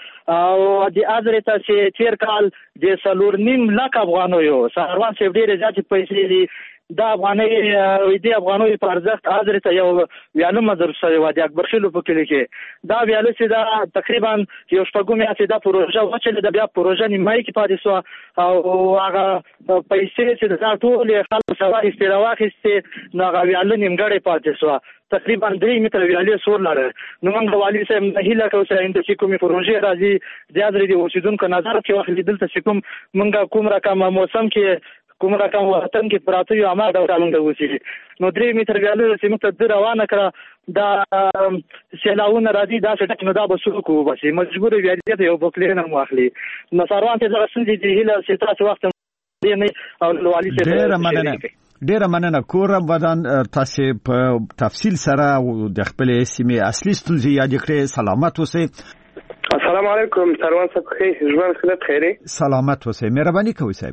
او د ازري ته چې تیر کال د 4.5 لک افغانیو سروان صاحب ډېرې زیاتې پیسې دي. دا افغانوي په ارزښت ازري ته یو ویاله مضرب شوی و د اکبر خیلو په کلي کې. دا ویاله چې دا تقریبا یو شپږم میاشتې دا پروژه وچلې ده بیا پروژه نیمایي کې پاتې شوه او هغه پیسې چې دا ټولې خلکو سره ایستې راواخیستې نو هغه ویاله نیمګړې پاتې شوه. تقریبا 3 متره ویالې سور لري. نو موږ د والي صاحب نه هیله کوو چې انده چې کومې پروژې راځي د ازري د اوسیدونکو نظر کې واخلي دلته چې کوم رقم موسم کې کوم رقم وطن کې پراته یو امر دا څنګه وسی نو 3 متر ویالې چې موږ ته روانه کړه دا سیلاونه راځي دا څه ټکنه دا بسو کو بس مجبور ویالې ته یو بوکلې نه واخلي. نو سروان ته ځکه سندې دی هیله چې تاسو وخت دې نه او والي صاحب ډیره مننه. کورم ودان تاسو په تفصیل سره د خپل سیمې اصلي ستونزې یاد کړې. سلامت اوسئ. السلام علیکم سروان صاحب ژوند خدمت خیری. سلامت اوسئ. مهرباني کوئ صاحب.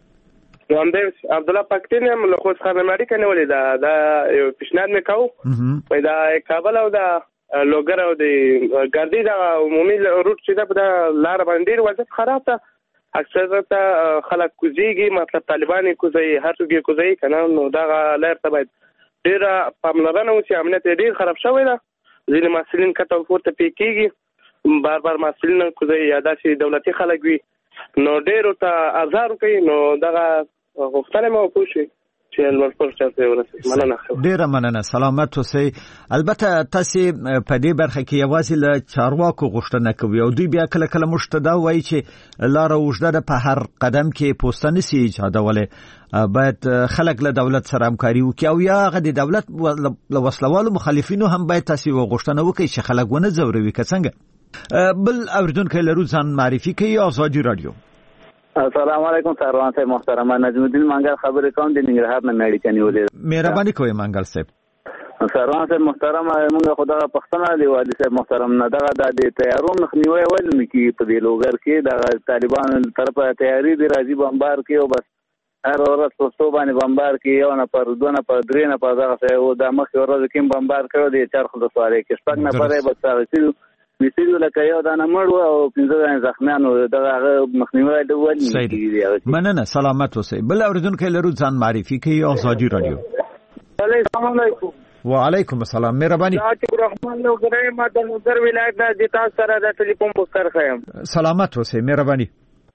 همدې عبدالله پاکستان هم له خوست خان ماری کنه ولې دا یو پیشنهاد میکاو پیدا کابل او دا لوګر او د ګردی دا عمومي روټ چې دا په لار باندې وضعیت خراب ده. اکثریت خلک کوزيږي مطلب طالبان کوزي هر څوک کوزي کنه نو دا لار ته باید ډیر پاملرنه وشي. امنیت ډیر خراب شوی ده. ځینې مسلین کته ورته پیکيږي بار بار مسؤلین کوزي یا داسې دولتي خلک وي نو ډېر ته ازار کوي نو دغه غوښتنه مو وکړي چې ورپور چاته ورسې مننه ډېر مننه سلامت اوسئ. البته تاسو په دې برخه کې یوازې له چارواکو غوښتنه کوي او دوی بیا کله کله مشتدا وایي چې لار اوږده په هر قدم کې پوسټ نسی ایجادولې باید خلک له دولت سره همکاري وکړي او یا غو د دولت له وسلوالو مخالفینو هم باید تاسو غوښتنه وکړي چې خلک ونه زوروي که څنګه. بل اوریدونکو لرو ځان معرفي کوي آزادي رادیو. السلام علیکم سروان صاحب محترم نجم الدین منګل خبرې کوم د ننګرهار نه مېړی کني ولې مهرباني کوئ منګل صاحب. سروان صاحب محترم موږ خدای پښتنه دی والي صاحب محترم نه دغه د تیارون مخنیوي ول مکی په دې لوګر کې د طالبان طرفه تیاری دی راځي بمبار کې او بس هر ورځ په ستو باندې بمبار کې یو نه پر دوه نه پر درې نه پر دغه څه او د مخ ورځ کې بمبار کړو د چرخ د سوالې کې شپږ نه پرې بس راځي مثال لکه یو دانه مړ او 15 زخمیانو دغه مخنیوي د ولې مننه سلامت اوسئ. بل اوریدونکو لرو ځان معرفي کوي آزادي رادیو. السلام علیکم. وعلیکم السلام مهرباني. عاطف الرحمن نو غره ما د نظر ولایت د تاسو سره د ټلیفون بوکر خیم. سلامت اوسئ مهرباني.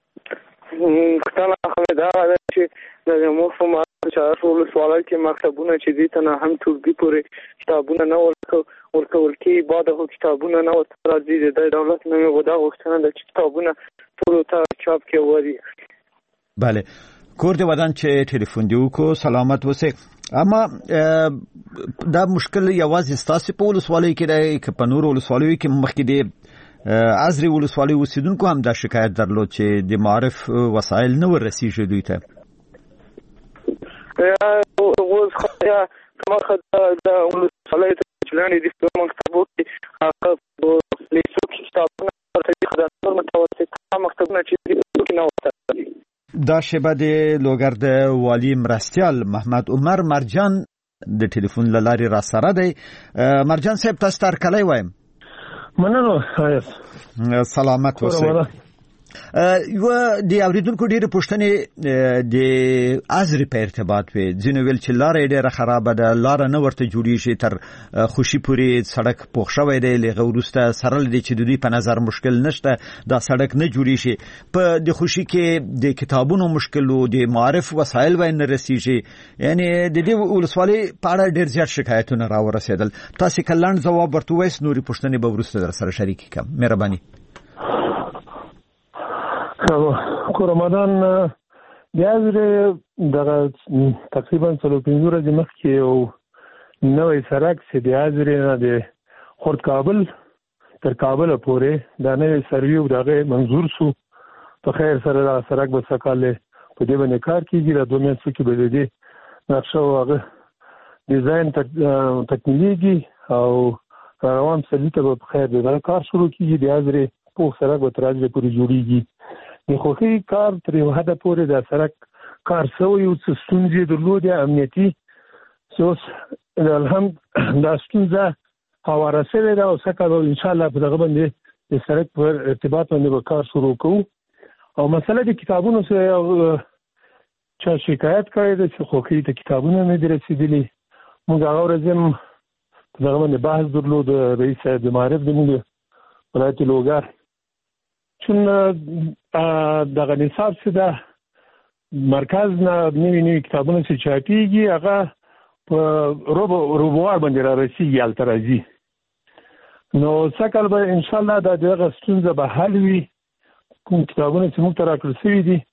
کله خو دا چې د موفم شارفول سوال کې مکتبونه چې دي ته هم ټولګي پورې کتابونه نه ورکول کې بعد هغه کتابونه نه راځي د دولت نه غوډه غوښتنه د کتابونه ټول ته چاپ کې وری. بله کور دی ودان چې ټلیفون دی وکړو سلامت اوسئ. اما دا مشکل یوازې ستاسو په ولسوالۍ کې دی که په نورو ولسوالیو کې مخکې دی ازري ولسوالۍ اوسیدونکو هم دا شکایت درلود چې د معارف وسایل نه ورسیږي دوی ته. اوس خو مخه د ولسوالۍ ته چلانې دي په مکتبو کې هغه لیسو کې کتابونه ورته خدای متوسط مکتبونه چې دي نه وته. دا شبه د لوګر د والی مرستیال محمد عمر مرجان د ټلیفون لاري را سره دی. مرجان صاحب تاسو تر کله وایم مننه سلامت اوسئ. یو د اوریدونکو ډیره پوښتنې د ازري په ارتباط وي ځینې ویل چې لار ډیره خراب ده لار نه ورته جوړیږي تر خوشي پوری سړک پوښ شوی دی لغه ورسته سره لدی چې د دوی په نظر مشکل نشته دا سړک نه جوړیږي په د خوشي کې د کتابونو مشکل او د معارف وسایل وای نه رسیږي یعنی د دې ولسوالۍ په اړه ډیر زیات شکایتونه را ورسېدل. تاسو کلان جواب ورته وایس نوري پوښتنې به ورسته در سره شریک کړم مهرباني. کو رمضان د تقریبا 3 ورځې مخکې یو نوې سړک چې د ازري نه د خورد کابل تر کابل پورې دا نوې سروي دغه منظور شو په خیر سره دا سړک به سکاله په دې باندې کار کیږي د 2 میاشتو کې به دې نقشه او هغه ډیزاین تکمیلېږي او روان سلیته په خیر دا کار شروع کیږي د ازري په سړک به تر ازري پورې جوړیږي. د خوخي کار تر یو حد پورې د سړک کار سوی او ستونزې درلودې امنیتي سوس الحمد دا ستونزه هواره سره دا او سکه ان شاء الله په دغه باندې د سړک پر ارتباط باندې به کار شروع کوو. او مسله د کتابونو سره چا شکایت کړی د چې خوخي ته کتابونه نه دي رسیدلي موږ هغه ورځم په دغه باندې بحث درلود رئیس د معارف د موږ ولایت لوګر چون دغه نصاب څخه د مرکز نه نوی کتابونه چې چاپیږي هغه په روبوار باندې را رسیږي الترازی نو څکل به ان شاء الله د دغه ستونزه به حل وي کوم کتابونه چې موږ ته راکړل شوي دي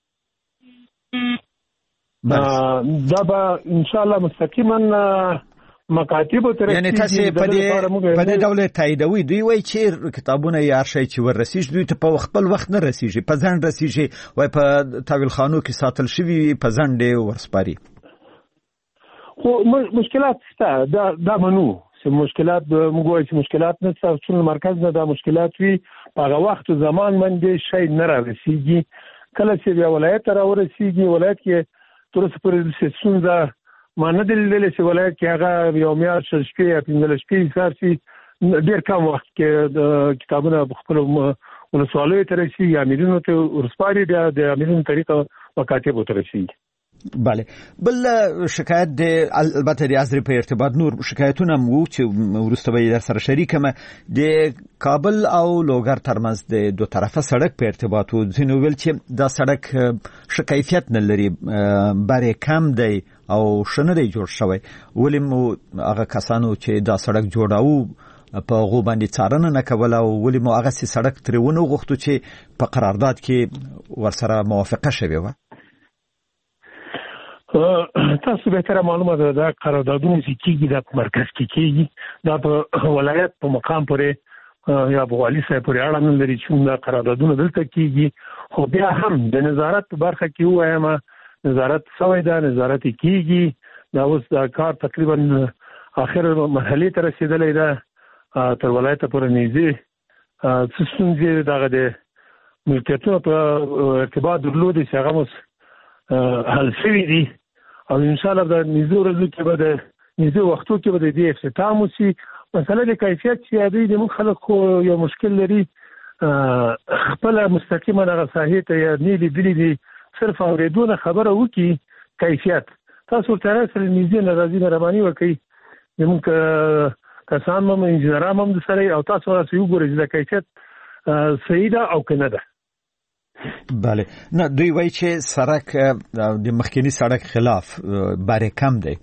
دا به ان شاء الله مستقیما مکاتب تر یعنی تاسو په دې ډول تاییدوي دوی وایي چې کتابونه یې هر شي چې ورسیږي دوی ته په خپل وخت نه رسیږي په ځان رسیږي وای په تاویل خانو کې ساتل شوی په ځان دی ورسپاري خو مشکلات شته دا منو چې مشکلات موږ وایو چې مشکلات نه څه چې مرکز نه دا مشکلات وي په هغه وخت زمان باندې شي نه رسیږي کله چې بیا ولایت را ورسیږي ولایت کې تر څو پر څه ما نه دلیل چې ولایت کې هغه یو میاشت شپې یا 15 شپې سارسي ډیر کم وخت کې د کتابونو خپل ولسوالیو ته رسیږي امیرونو ته ورسپاري د امیرونو طریقه مکاتب ته رسیږي. بله بل شکایت د البته د ازرې په ارتباط نور شکایتونه مو چې ورسته به در سره شریکم د کابل او لوګر ترمنځ د دوه طرفه سړک په ارتباط او ځینو ویل چې دا سړک شکایت نه لري بارې کم دی او شنه دی جوړ شوی ولې مو هغه کسانو چې دا سړک جوړاو په غو باندې څارنه نه کوله او ولې مو هغه سي سړک ترونه غوښتو چې په قرارداد کې ورسره موافقه شوی و تاسو به تر معلومه ده دا قراردادونه چې کیږي د مرکز کې کیږي دا په ولایت په مقام پورې یا په والی صاحب پورې اړه نه لري چې دا قراردادونه دلته کیږي خو بیا هم د نظارت په برخه کې وایم نظارت سوی دا نظارت کیږي دا اوس دا کار تقریبا اخر مرحله ته رسیدلې ده تر ولایت پورې نږدې څه دغه د ملکیتونو په ارتباط درلود چې هغه مس حل شوی دي او ان شاء الله د نږدې ورځو کې به د نږدې وختو کې به د دې افتتاح وشي مسله د کیفیت چې د موږ خلکو یو مشکل لري خپل مستقیما هغه ساحې ته یا نه لیدلې دي صرف اوریدونه خبره وکي کیفیت تاسو تر سره نږدې ناراضي مهرباني وکړئ موږ کسان هم انجنیران هم سره او تاسو راځي وګورئ چې د کیفیت صحیح ده او کنه ده بله نه دوی وایي چې سړک د مخکنی سړک خلاف بارې کم دی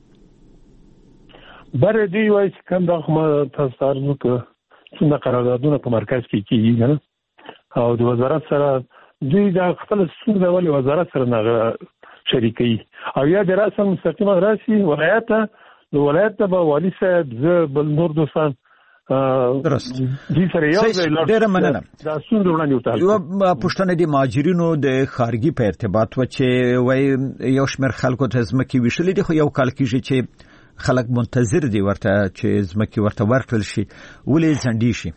بارې دوی وایي چې کم دا خو تاسو تاسو څنګه قراردادونه په مرکز کې کیږي او د وزارت سره دوی دا خپل څنګه ولې وزارت سره نه شریکي او یا د رسم مستقیمه راسي ولایت د ولایت په والی صاحب بل نور دوستان درست ډیره مننه دا څنګه وړاندې وتاله یو پښتنه دي مهاجرینو د خارجي په ارتباط و چې وای یو شمېر خلکو ته ځمکې ویشلې دي خو یو کال کېږي چې خلک منتظر دي ورته چې ځمکې ورته ورکړل شي ولې ځنډي شي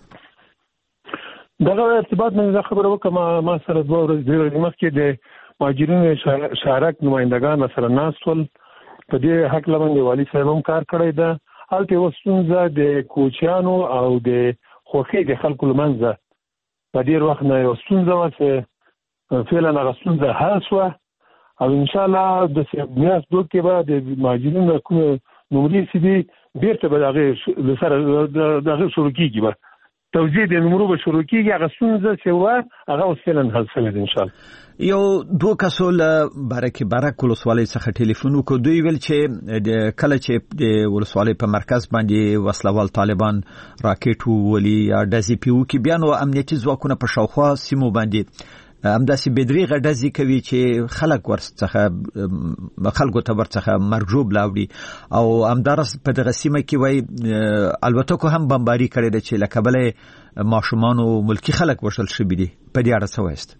دغه ارتباط نه خبره وکم ما سره دوه ورځې مخکې د مهاجرینو شارک نمائندگان سره ناسول په دې حق لمن والی صاحب هم کار کړی ده حالت وسونزه د کوچیانو او د خوخي د خلکو لمنځه په ډیر وخت نه وسونزه واسه فعلا غسونزه حاسوه او ان شاء الله د میاس دوه کې به د مهاجرینو کوم نمرې سي دي بیرته به هغه سره دغه شروع کیږي به توزیع د نمرو به شروع کیږي هغه سونزه چې و هغه فعلا حل شوی ان شاء الله یو دوه کسو له برک ولسوالۍ څخه ټلیفون وکړ دوی ویل چې کله چې د ولسوالۍ په مرکز باندې وسلوال طالبان راکټ ولي یا دزي پیو کې بیا نو امنیتي ځواکونه په شاوخوا سیمو باندې همداسې بدريغه دزي کوي چې خلک ورڅخه خلکو ته ورڅخه مرجوب لاوړي او همدارس په دغه سیمه کې وای البته کو هم بمباري کړي د چې لکبله ماشومان او ملکی خلک وشل شوی دي په دې اړه څه وایست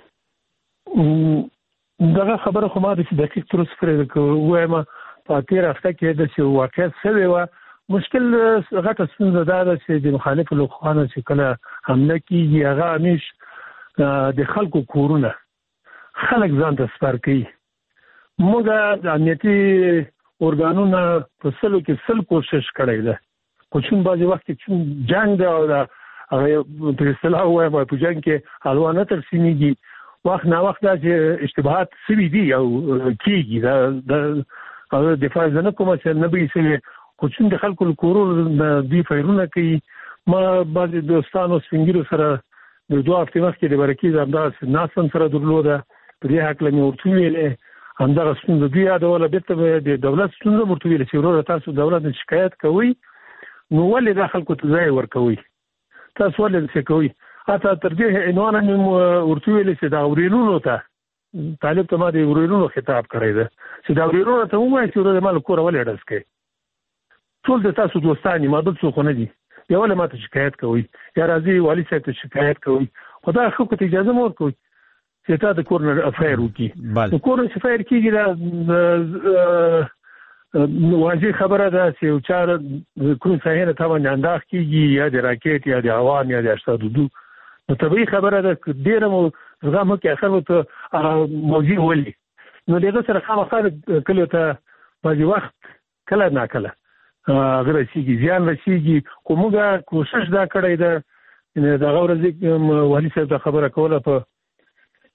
دغه خبره خو ما د دقیق تر اوسه وایم په تیر هفته کې د څه واقعیت سوي و مشکل غټه څنګه دا چې د مخالفو لخوانه چې کله حمله کیږي هغه همیش د خلکو کورونه خلک ځان ته سپار کوي موږ د امنیتي اورګانونو په سلو کې سل کوشش کړی ده خو چون بعضی وخت چې جنگ ده او هغه په اصطلاح وایم په جنگ کې حلوانه ترسيميږي وخت نه وخت چې اشتباهات سوي دي او کیږي دا دفاع نه کوم چې نه به سي خو چې د خلکو کورونو د فایرونه کوي ما بعض دوستانو څنګه سره د دوه هفته مخکې د برکې زمدار ناسن سره درلوده په دې حق لمه ورته ویلې همدغه څنګه دی دا ولا بیرته د دولت څنګه ورته ویل چې ورته تاسو دولت شکایت کوي نو ولې د خلکو ته ځای ورکوي تاسو ولې څه کوي اته تر دې عنوان هم ورته ویل چې دا ورینونو ته طالب ته ما د ورینونو خطاب کړی دی چې دا ورینونو ته وایي چې ورته مال کور ولې ډس کوي ټول د تاسو دوستانی ما د څه خو نه دي یا ولې ماته شکایت کوي یا راځي والی صاحب ته شکایت کوي خدای خو ته اجازه مور کوي چې تا د کورنر افایر وکي د کورنر افایر کیږي دا واجی خبره ده چې چار کوم ځای نه تاوان انداز کیږي یا د راکټ یا د هوا یا د اشتادو نو طبيعي خبره ده ډیره مو زغم کې اخر ته موجي ولي نو دغه سره خامخا کله ته په وخت کله نه کله غیر شيږي ځان رسیږي کومه کوشش دا کړی ده دا غوړځي والی صاحب خبره کوله په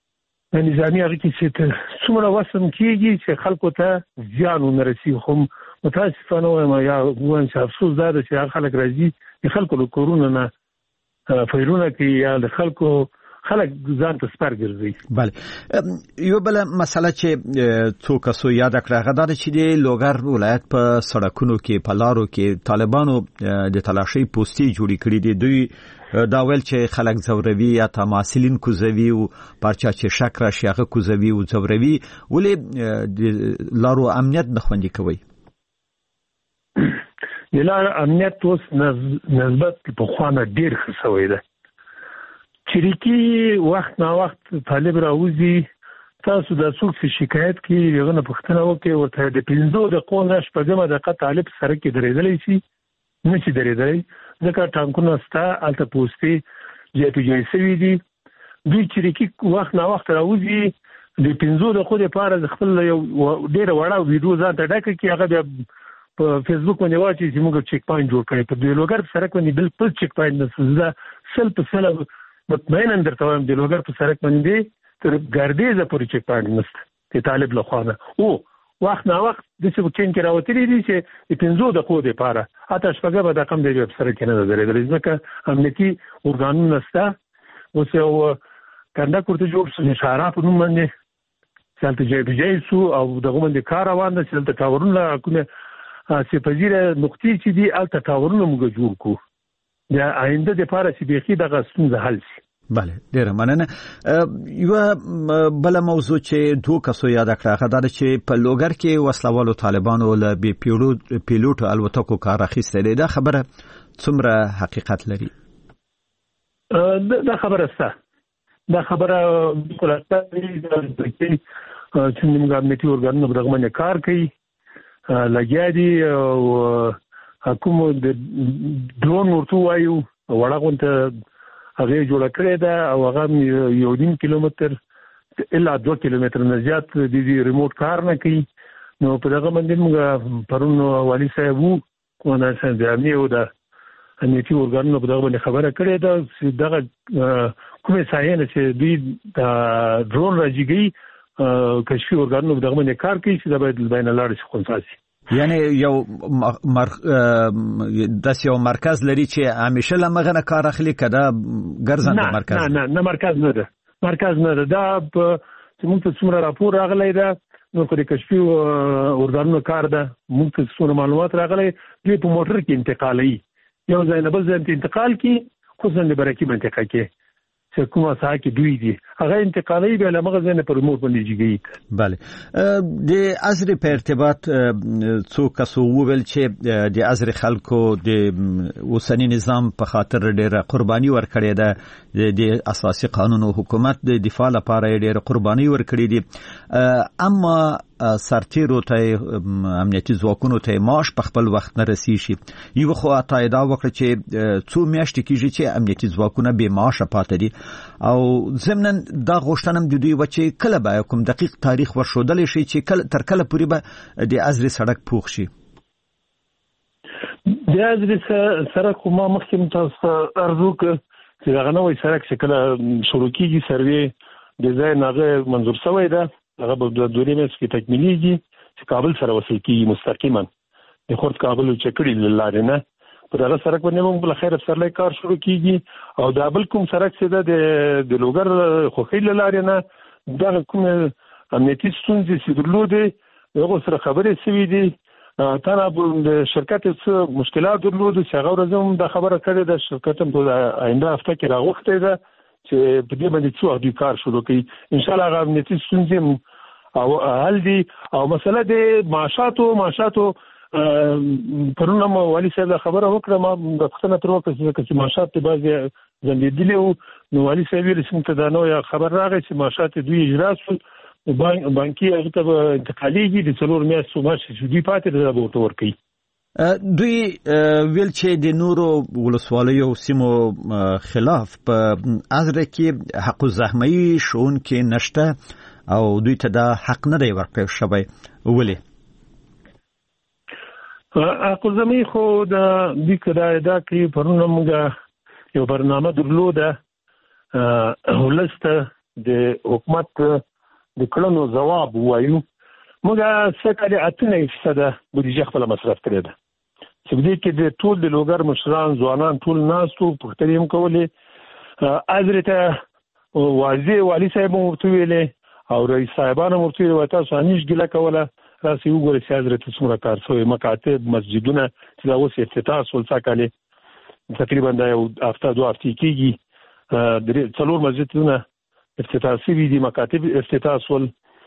نظامی هغه کې چې څومره وسم کیږي چې خلکو ته زیان ونرسي. خو متاسفانه وایم یا وایم چې افسوس دا ده چې خلک راځي د خلکو له کورونو نه فیرونه کوي یا د خلک ځان ته سپر ګرځي. بله یو بل مسله چې څو کسو یاد کړه هغه دا چې د لوګر ولایت په سړکونو کې په لارو کې طالبانو د تلاشي پوسټي جوړې کړې دي. دوی دا ویل چې خلک زوروي یا تماسلین کوزوي او پرچا چې شک راشي هغه کوزوي او زوروي ولې د لارو امنیت نه خوندي کوي. د لار امنیت اوس نسبت په خوانه ډیر ښه شوی ده. چریکي وخت نا وخت طالب راوځي تاسو د څوک شکایت کوي یو نه پښتنه وکي ورته د 15 دقیقو نه شپږمه دقیقه طالب سره کې درېدلی شي نه چې درېدلی ځکه ټانکونه ستا الته پوسټي جې سوي دي. دوی چریکي وخت نا وخت راوځي د 15 دقیقو لپاره خپل یو ډیره وړه ویډیو ځان ته ډکه کې هغه په فیسبوک باندې واچي چې موږ چیک پاینټ جوړ کړی په د لوګر سره باندې بل چیک پاینټ نه سل په سل مطمئن اندر توام د لوګر په سره باندې تر ګاردیزه پورې چیک پاینټ نشته د طالب له خوا او وخت نا وخت د څه وکین کې راوتري دي چې د 15 دقیقو لپاره اته شپږه به د کم دی سره کې نه درېدل ځکه امنیتي اورګانونه نشته. اوس یو کنده کوته جوړ شو اشاره په نوم باندې چلته جې سو او دغه باندې کار روان دي چې تاورونه کومه سپزیره نقطې چې دی الته تاورونه موږ جوړ کو د آینده لپاره چې بيخي دغه ستونزه حل شي. بله ډیره مننه. یو بل موضوع چې دوه کسو یاد کړه هغه دا چې په لوګر کې وسلوالو طالبانو له بي پیلوټ الوتکو کار اخیسته ده. دا خبره څومره حقیقت لري؟ دا خبره سته. دا خبره کولای چې موږ امنیتي اورګانونه په دغه باندې کار کوي لګیا دي او حکومت د ډرون ورته وایو وړاغونته هغه جوړ کړی دا او هغه 1.5 کیلومتر الا 2 کیلومتر نه زیات د ریموټ کار نه کوي. نو په دغه باندې موږ پرون والي صاحب کو نه څنګه او دا امنیتي اورګانونه په دغه باندې خبره کړې ده چې دغه کومه ساينه چې دوی د ډرون راځي کشفي اورګانونه په دغه باندې کار کوي چې دا باید بین اللاړ شي خونساسي. یعنی یو داس یو مرکز لري چې همیشه لمغه کار اخلي کده ګرځنده مرکز نه مرکز نه ده دا چې موږ ته څومره راپور راغلی ده نو کوم کشفي اورګانونو کار ده موږ ته څومره معلومات راغلي دوی په موټر کې انتقالي یو ځای نه بل ځای انتقال کی خصوصا د برکی منطقه کې چې کومه ساحه کې دوی دي هغه انتقالي به لمغه ځنه پر مور باندې جګي. بله د ازر په ارتباط څو کسو وویل چې د ازر خلکو د اوسنی نظام په خاطر ډېره قرباني ورکړې ده د اساسي قانون او حکومت د دفاع لپاره ډېره قرباني ورکړې دي اما سرتیرو ته امنیتي ځواکونو ته معاش په خپل وخت نه رسیږي. یو خو اتایدا وکړه چې څو میاشتې کېږي چې امنیتي ځواکونه به معاش پاتې دي او ضمن دا غوښتنم د دوی وچې کله به کوم دقیق تاریخ ورشودل شي چې تر کله پورې به د ازري سړک پوښ شي. د ازري سړک ما مخکې تاسو ارزو چې هغه نوې سړک چې کله شروع کیږي سروې ډیزاین هغه منظور شوی ده هغه په دوه میاشتو کې تکمیلېږي چې کابل سره وصل کیږي مستقیما د خورد کابل چکړې لاره نه په دغه سړک باندې موږ بل خیر سره کار شروع کیږي او دا بل کوم سړک چې د لوګر خوخي لاره نه دا کوم امنیتي ستونزې چې درلودې هغه سره خبرې سوي دي تنه د شرکت څخه مشکلات درلود چې هغه ورځم د خبره کړې د شرکت په آینده هفته کې راغوښته ده چې په دې باندې څو د کار شروع کړي ان شاء الله هغه امنیتي ستونزې او حل دي او مسله د معاشاتو پرونه مو والي صاحب خبره وکړه ما د پښتنه تر وکړه چې معاشات په بعضي زندګي نو والي صاحب رسم ته دا نو خبر راغی چې معاشات دوی اجرا شول بانکي هغه ته انتقالي دي څلور میاشتې معاش چې دوی پاتې ده به ورته ورکړي. دوی ویل چې د نورو ولسوالیو سیمو خلاف په ازره کې حق الزحمي شون کې نشته او دوی ته دا حق نه دی ورکړل شوی. ولې حق الزحمي خو د دې کړه دا کې پرونه موږ یو برنامه درلوده ولسته د حکومت د کړنو ځواب وایو. موږ سکه 8% بودیجه خپل مصرف کړی ده چې دې کې د ټول د لوګر مشران ځوانان ټول ناسو پښتني هم کولې حضرت واځي والی صاحب ورته ویلې او رئیس صاحبانو ورته ویل تاسو انیش ګله کوله راسي وګورئ چې حضرت څومره کار شوی مکاتب مسجدونه چې دا اوس افتتاح ول ساکاله تقریبا دا یو هفته 2 هفتې کېږي څلور مسجدونه افتتاح شوي دي مکاتب افتتاح ول.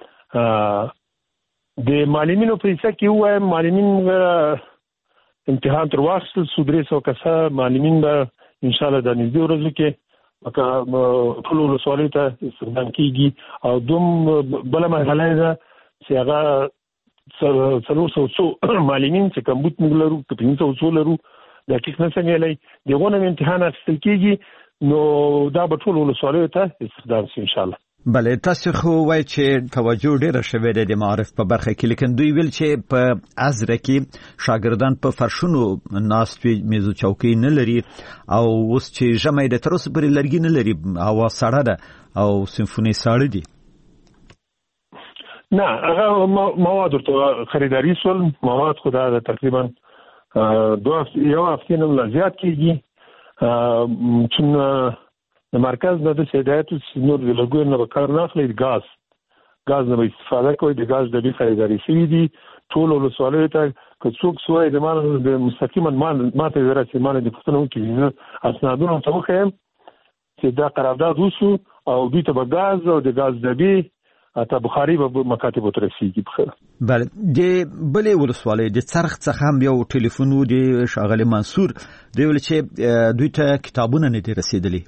د معلمینو په حصہ کې وایم معلمین امتحان تر واخیستل 300 کسه معلمین به ان شاء الله د نږدې ورځو کې ټول ولسوالۍ ته استخدام کیږي او دوم بل مرحله ده چې هغه 300 معلمین چې کمبود موږ لرو 500 لرو د دقیق نه څنګه لای دغه امتحان اخیستل کیږي نو دا به ټول ولسوالۍ ته استخدام شي ان شاء الله. بله تاسو خو وایي چې توجه ډیره شوې ده د معارف په برخه کې لیکن دوی ویل چې په ازره کې شاګردان په فرشونو ناستوي میزو چوکۍ نه لري او اوس چې ژمي د تر اوسه پورې لرګي نه لري هوا سړه ده او سمفوني ساړه دي. نه هغه مواد ورته خریداري سول مواد خدا ده تقریبا 2 هفته نه زیات کیږي چې د مرکز د هدایتو نور د لګور نه کار نه اخلي غاز نه استفاده کوي د غاز د بي خریداري شوی دي ټول ولسوالۍ ته کڅوک سوې د مان د مستقیما ماته درته مان د پښتنو کې اسنادونه ته وخیم چې دا قرارداد وسو او دوی ته غاز او د غاز د بي اته بخاري به مکاتب ترسيږي بخیر. بله د بلې ولسوالۍ د څرخ څخه هم یو ټلیفون و د شاغلی منصور دی ول چې دوی ته کتابونه نه دي رسیدلي.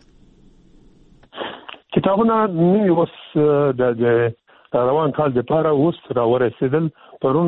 کتابونه نوی اوس د روان کال د پاره اوس را ورسېدل پرون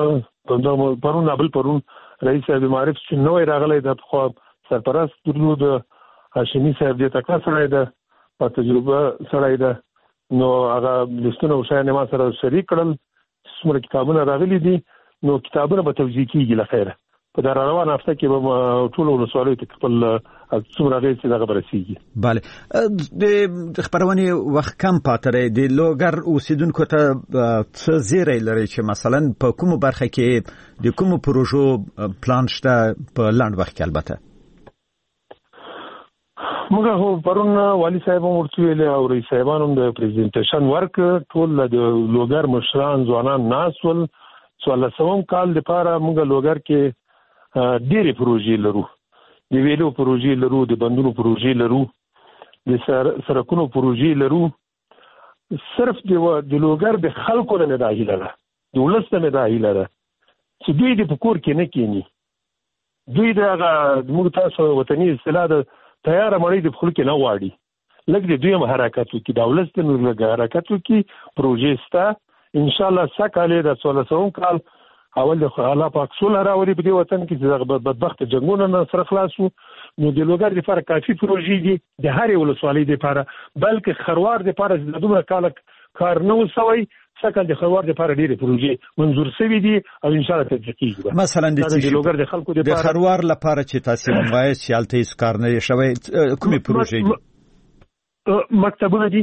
رئیس معارف چې نوې راغلی د خو سرپرست درلود هاشمي صاحب د تکړه سره ده په تجربه سره ده نو هغه لستونه وشاینه ما سره شریک کړل څومره کتابونه راغلي دي نو کتابونه به توزیع کیږي لخيره په دا روان هفته کې به ټول ولسوالۍ ته خپل څومره غیر چې دغه برسیږي. بله د خبرونه وخت کم پاتره د لوګر اوسیدونکو ته څه زیری لري چې مثلا په کومه برخه کې د کومو پروژو پلان شته په لاند وخت کې البته موږ هو پرون والی صاحب ورته ویل او رئیس صاحبانو د پریزنټیشن ورک ټول د لوګر مشران ځوانان ناسول 14 کال لپاره موږ لوګر کې ډېرې پروژې لرو د ویلو پروژې لرو د بندونو پروژې لرو د سرکونو پروژې لرو صرف د لوګر د خلکو نه داخله ده د ولست نه داخله ده چې دوی د پکور کې نه کینی دوی دغه موږ تاسو وطني اصطلاح د تیار مړی د خلکو کې نه واړي لکه د دوی حرکتو کې د ولست نه لګ حرکتو کې پروژې ستا ان شاء الله سکهاله د 16 کال اول د الله پاک سول راوړي په دې وطن کې چې بدبخت جنگونه نه سره خلاصو نو د لوګر لپاره کافي پروژې دي د هرې ولسوالۍ لپاره بلکې خروار لپاره د دومره کال کار نه وسوي څنګه د خروار لپاره ډېرې پروژې منظور شوي دي او ان شاء الله تطبیق کیږي. مثلا د لوګر د خلکو د خروار لپاره چې تاسو موایي چې الته هیڅ کار نه شوی کومې پروژې دي؟ مکتبونه دي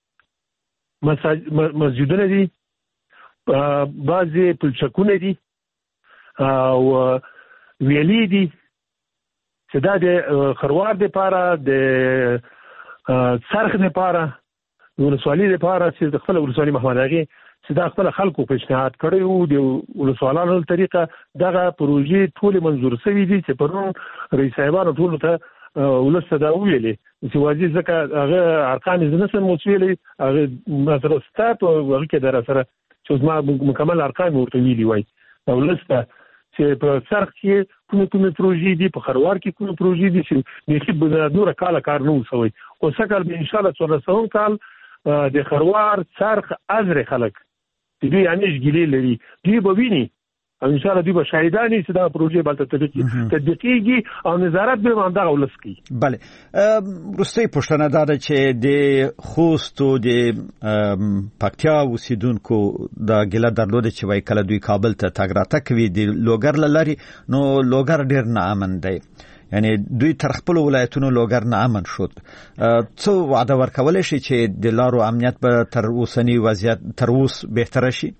مسجدونه دي بعضی پلچکونه دي او ویلي دي چې دا د خروار لپاره د څرخ لپاره ولسوالۍ لپاره چې د خپل ولسوالۍ محمداغي چې دا خپل خلکو پیشنهاد کړی وو د ولسوالانو طریقه دغه پروژې ټول منظور شوي دي چې پرون رئیس صاحبانو ټول ته ولسته دا ویلي چې واجب ځکه هغه ارقام نه سم موصلي هغه مثلا ستات او هغه کې در سره چې ما مکمل ارقام ورته ویلي وای ولسته چې په څرخ کې کومه پروژې دي په خروار کې کومه پروژې دي چې نه نور کار نه وسوي او سکهال به ان شاء الله 14 کال د خروار څرخ ازر خلک دوی انیش ګلی لري دوی به ویني ان شاء الله دوی به شاهدانی چې دا پروژې بلته تطبیقیږي او نظارت به باندې ولس کی. بله روسي پښتنه دا چې د خوست او د پکتیا اوسیدونکو د ګله درلود چې وای کله دوی کابل ته تګ راتګ کوي د لوګر لاري نو لوګر ډیر نه امن دی یعنی دوی تر خپل ولایتونو لوګر نه امن شود. څو وعده ورکول شي چې د لارو امنیت به تر اوسنی وضعیت تر اوس بهتر شي؟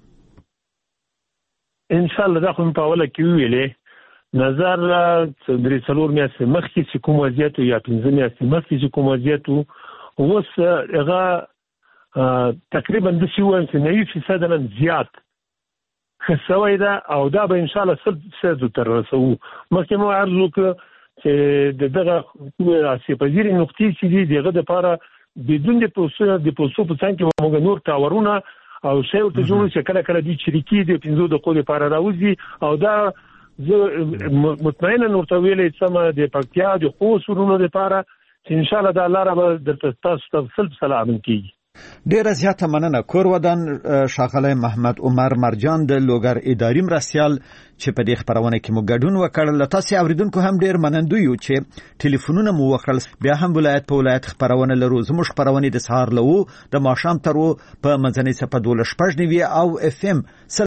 ان شاء الله دا خو په اوله کې ویلې نظر درې څلور میاشتې مخکې چې کوم وضعیت یا 15 میاشتې مخکې چې کوم وضعیت اوس هغه تقریبا د شیوان چې 90% نن زیات خسوي ده او دا به ان شاء الله 100% تر رسو. مخکې مو عرض وکړ چې دغه سیاسي نقطې چې دي دغه لپاره بدون د پوسو په څنګه موږ نور تاورونه او شی ته جوړ چې کله کله دي چریکي د 15 دقیقو لپاره راوځي او دا مطمئنا ورته ویلې سم د پکتیا د خوسورونو لپاره چې ان شاء الله دا لاره به د تاسو تفصیل سلام کیږي. ډیره زیاته مننه. کور ودان ښاغلی محمد عمر مرجان د لوګر اداري مرستیال چې په دې خبرونه کې مو ګډون وکړ. له تاسو اوریدونکو هم ډیر منندوی یو چې ټلیفونونه مو وکړل. بیا هم ولایت په ولایت خبرونه لرو. زموږ خبرونه د سهار له د ماښام تر په منځنۍ صفه 12 او اف ام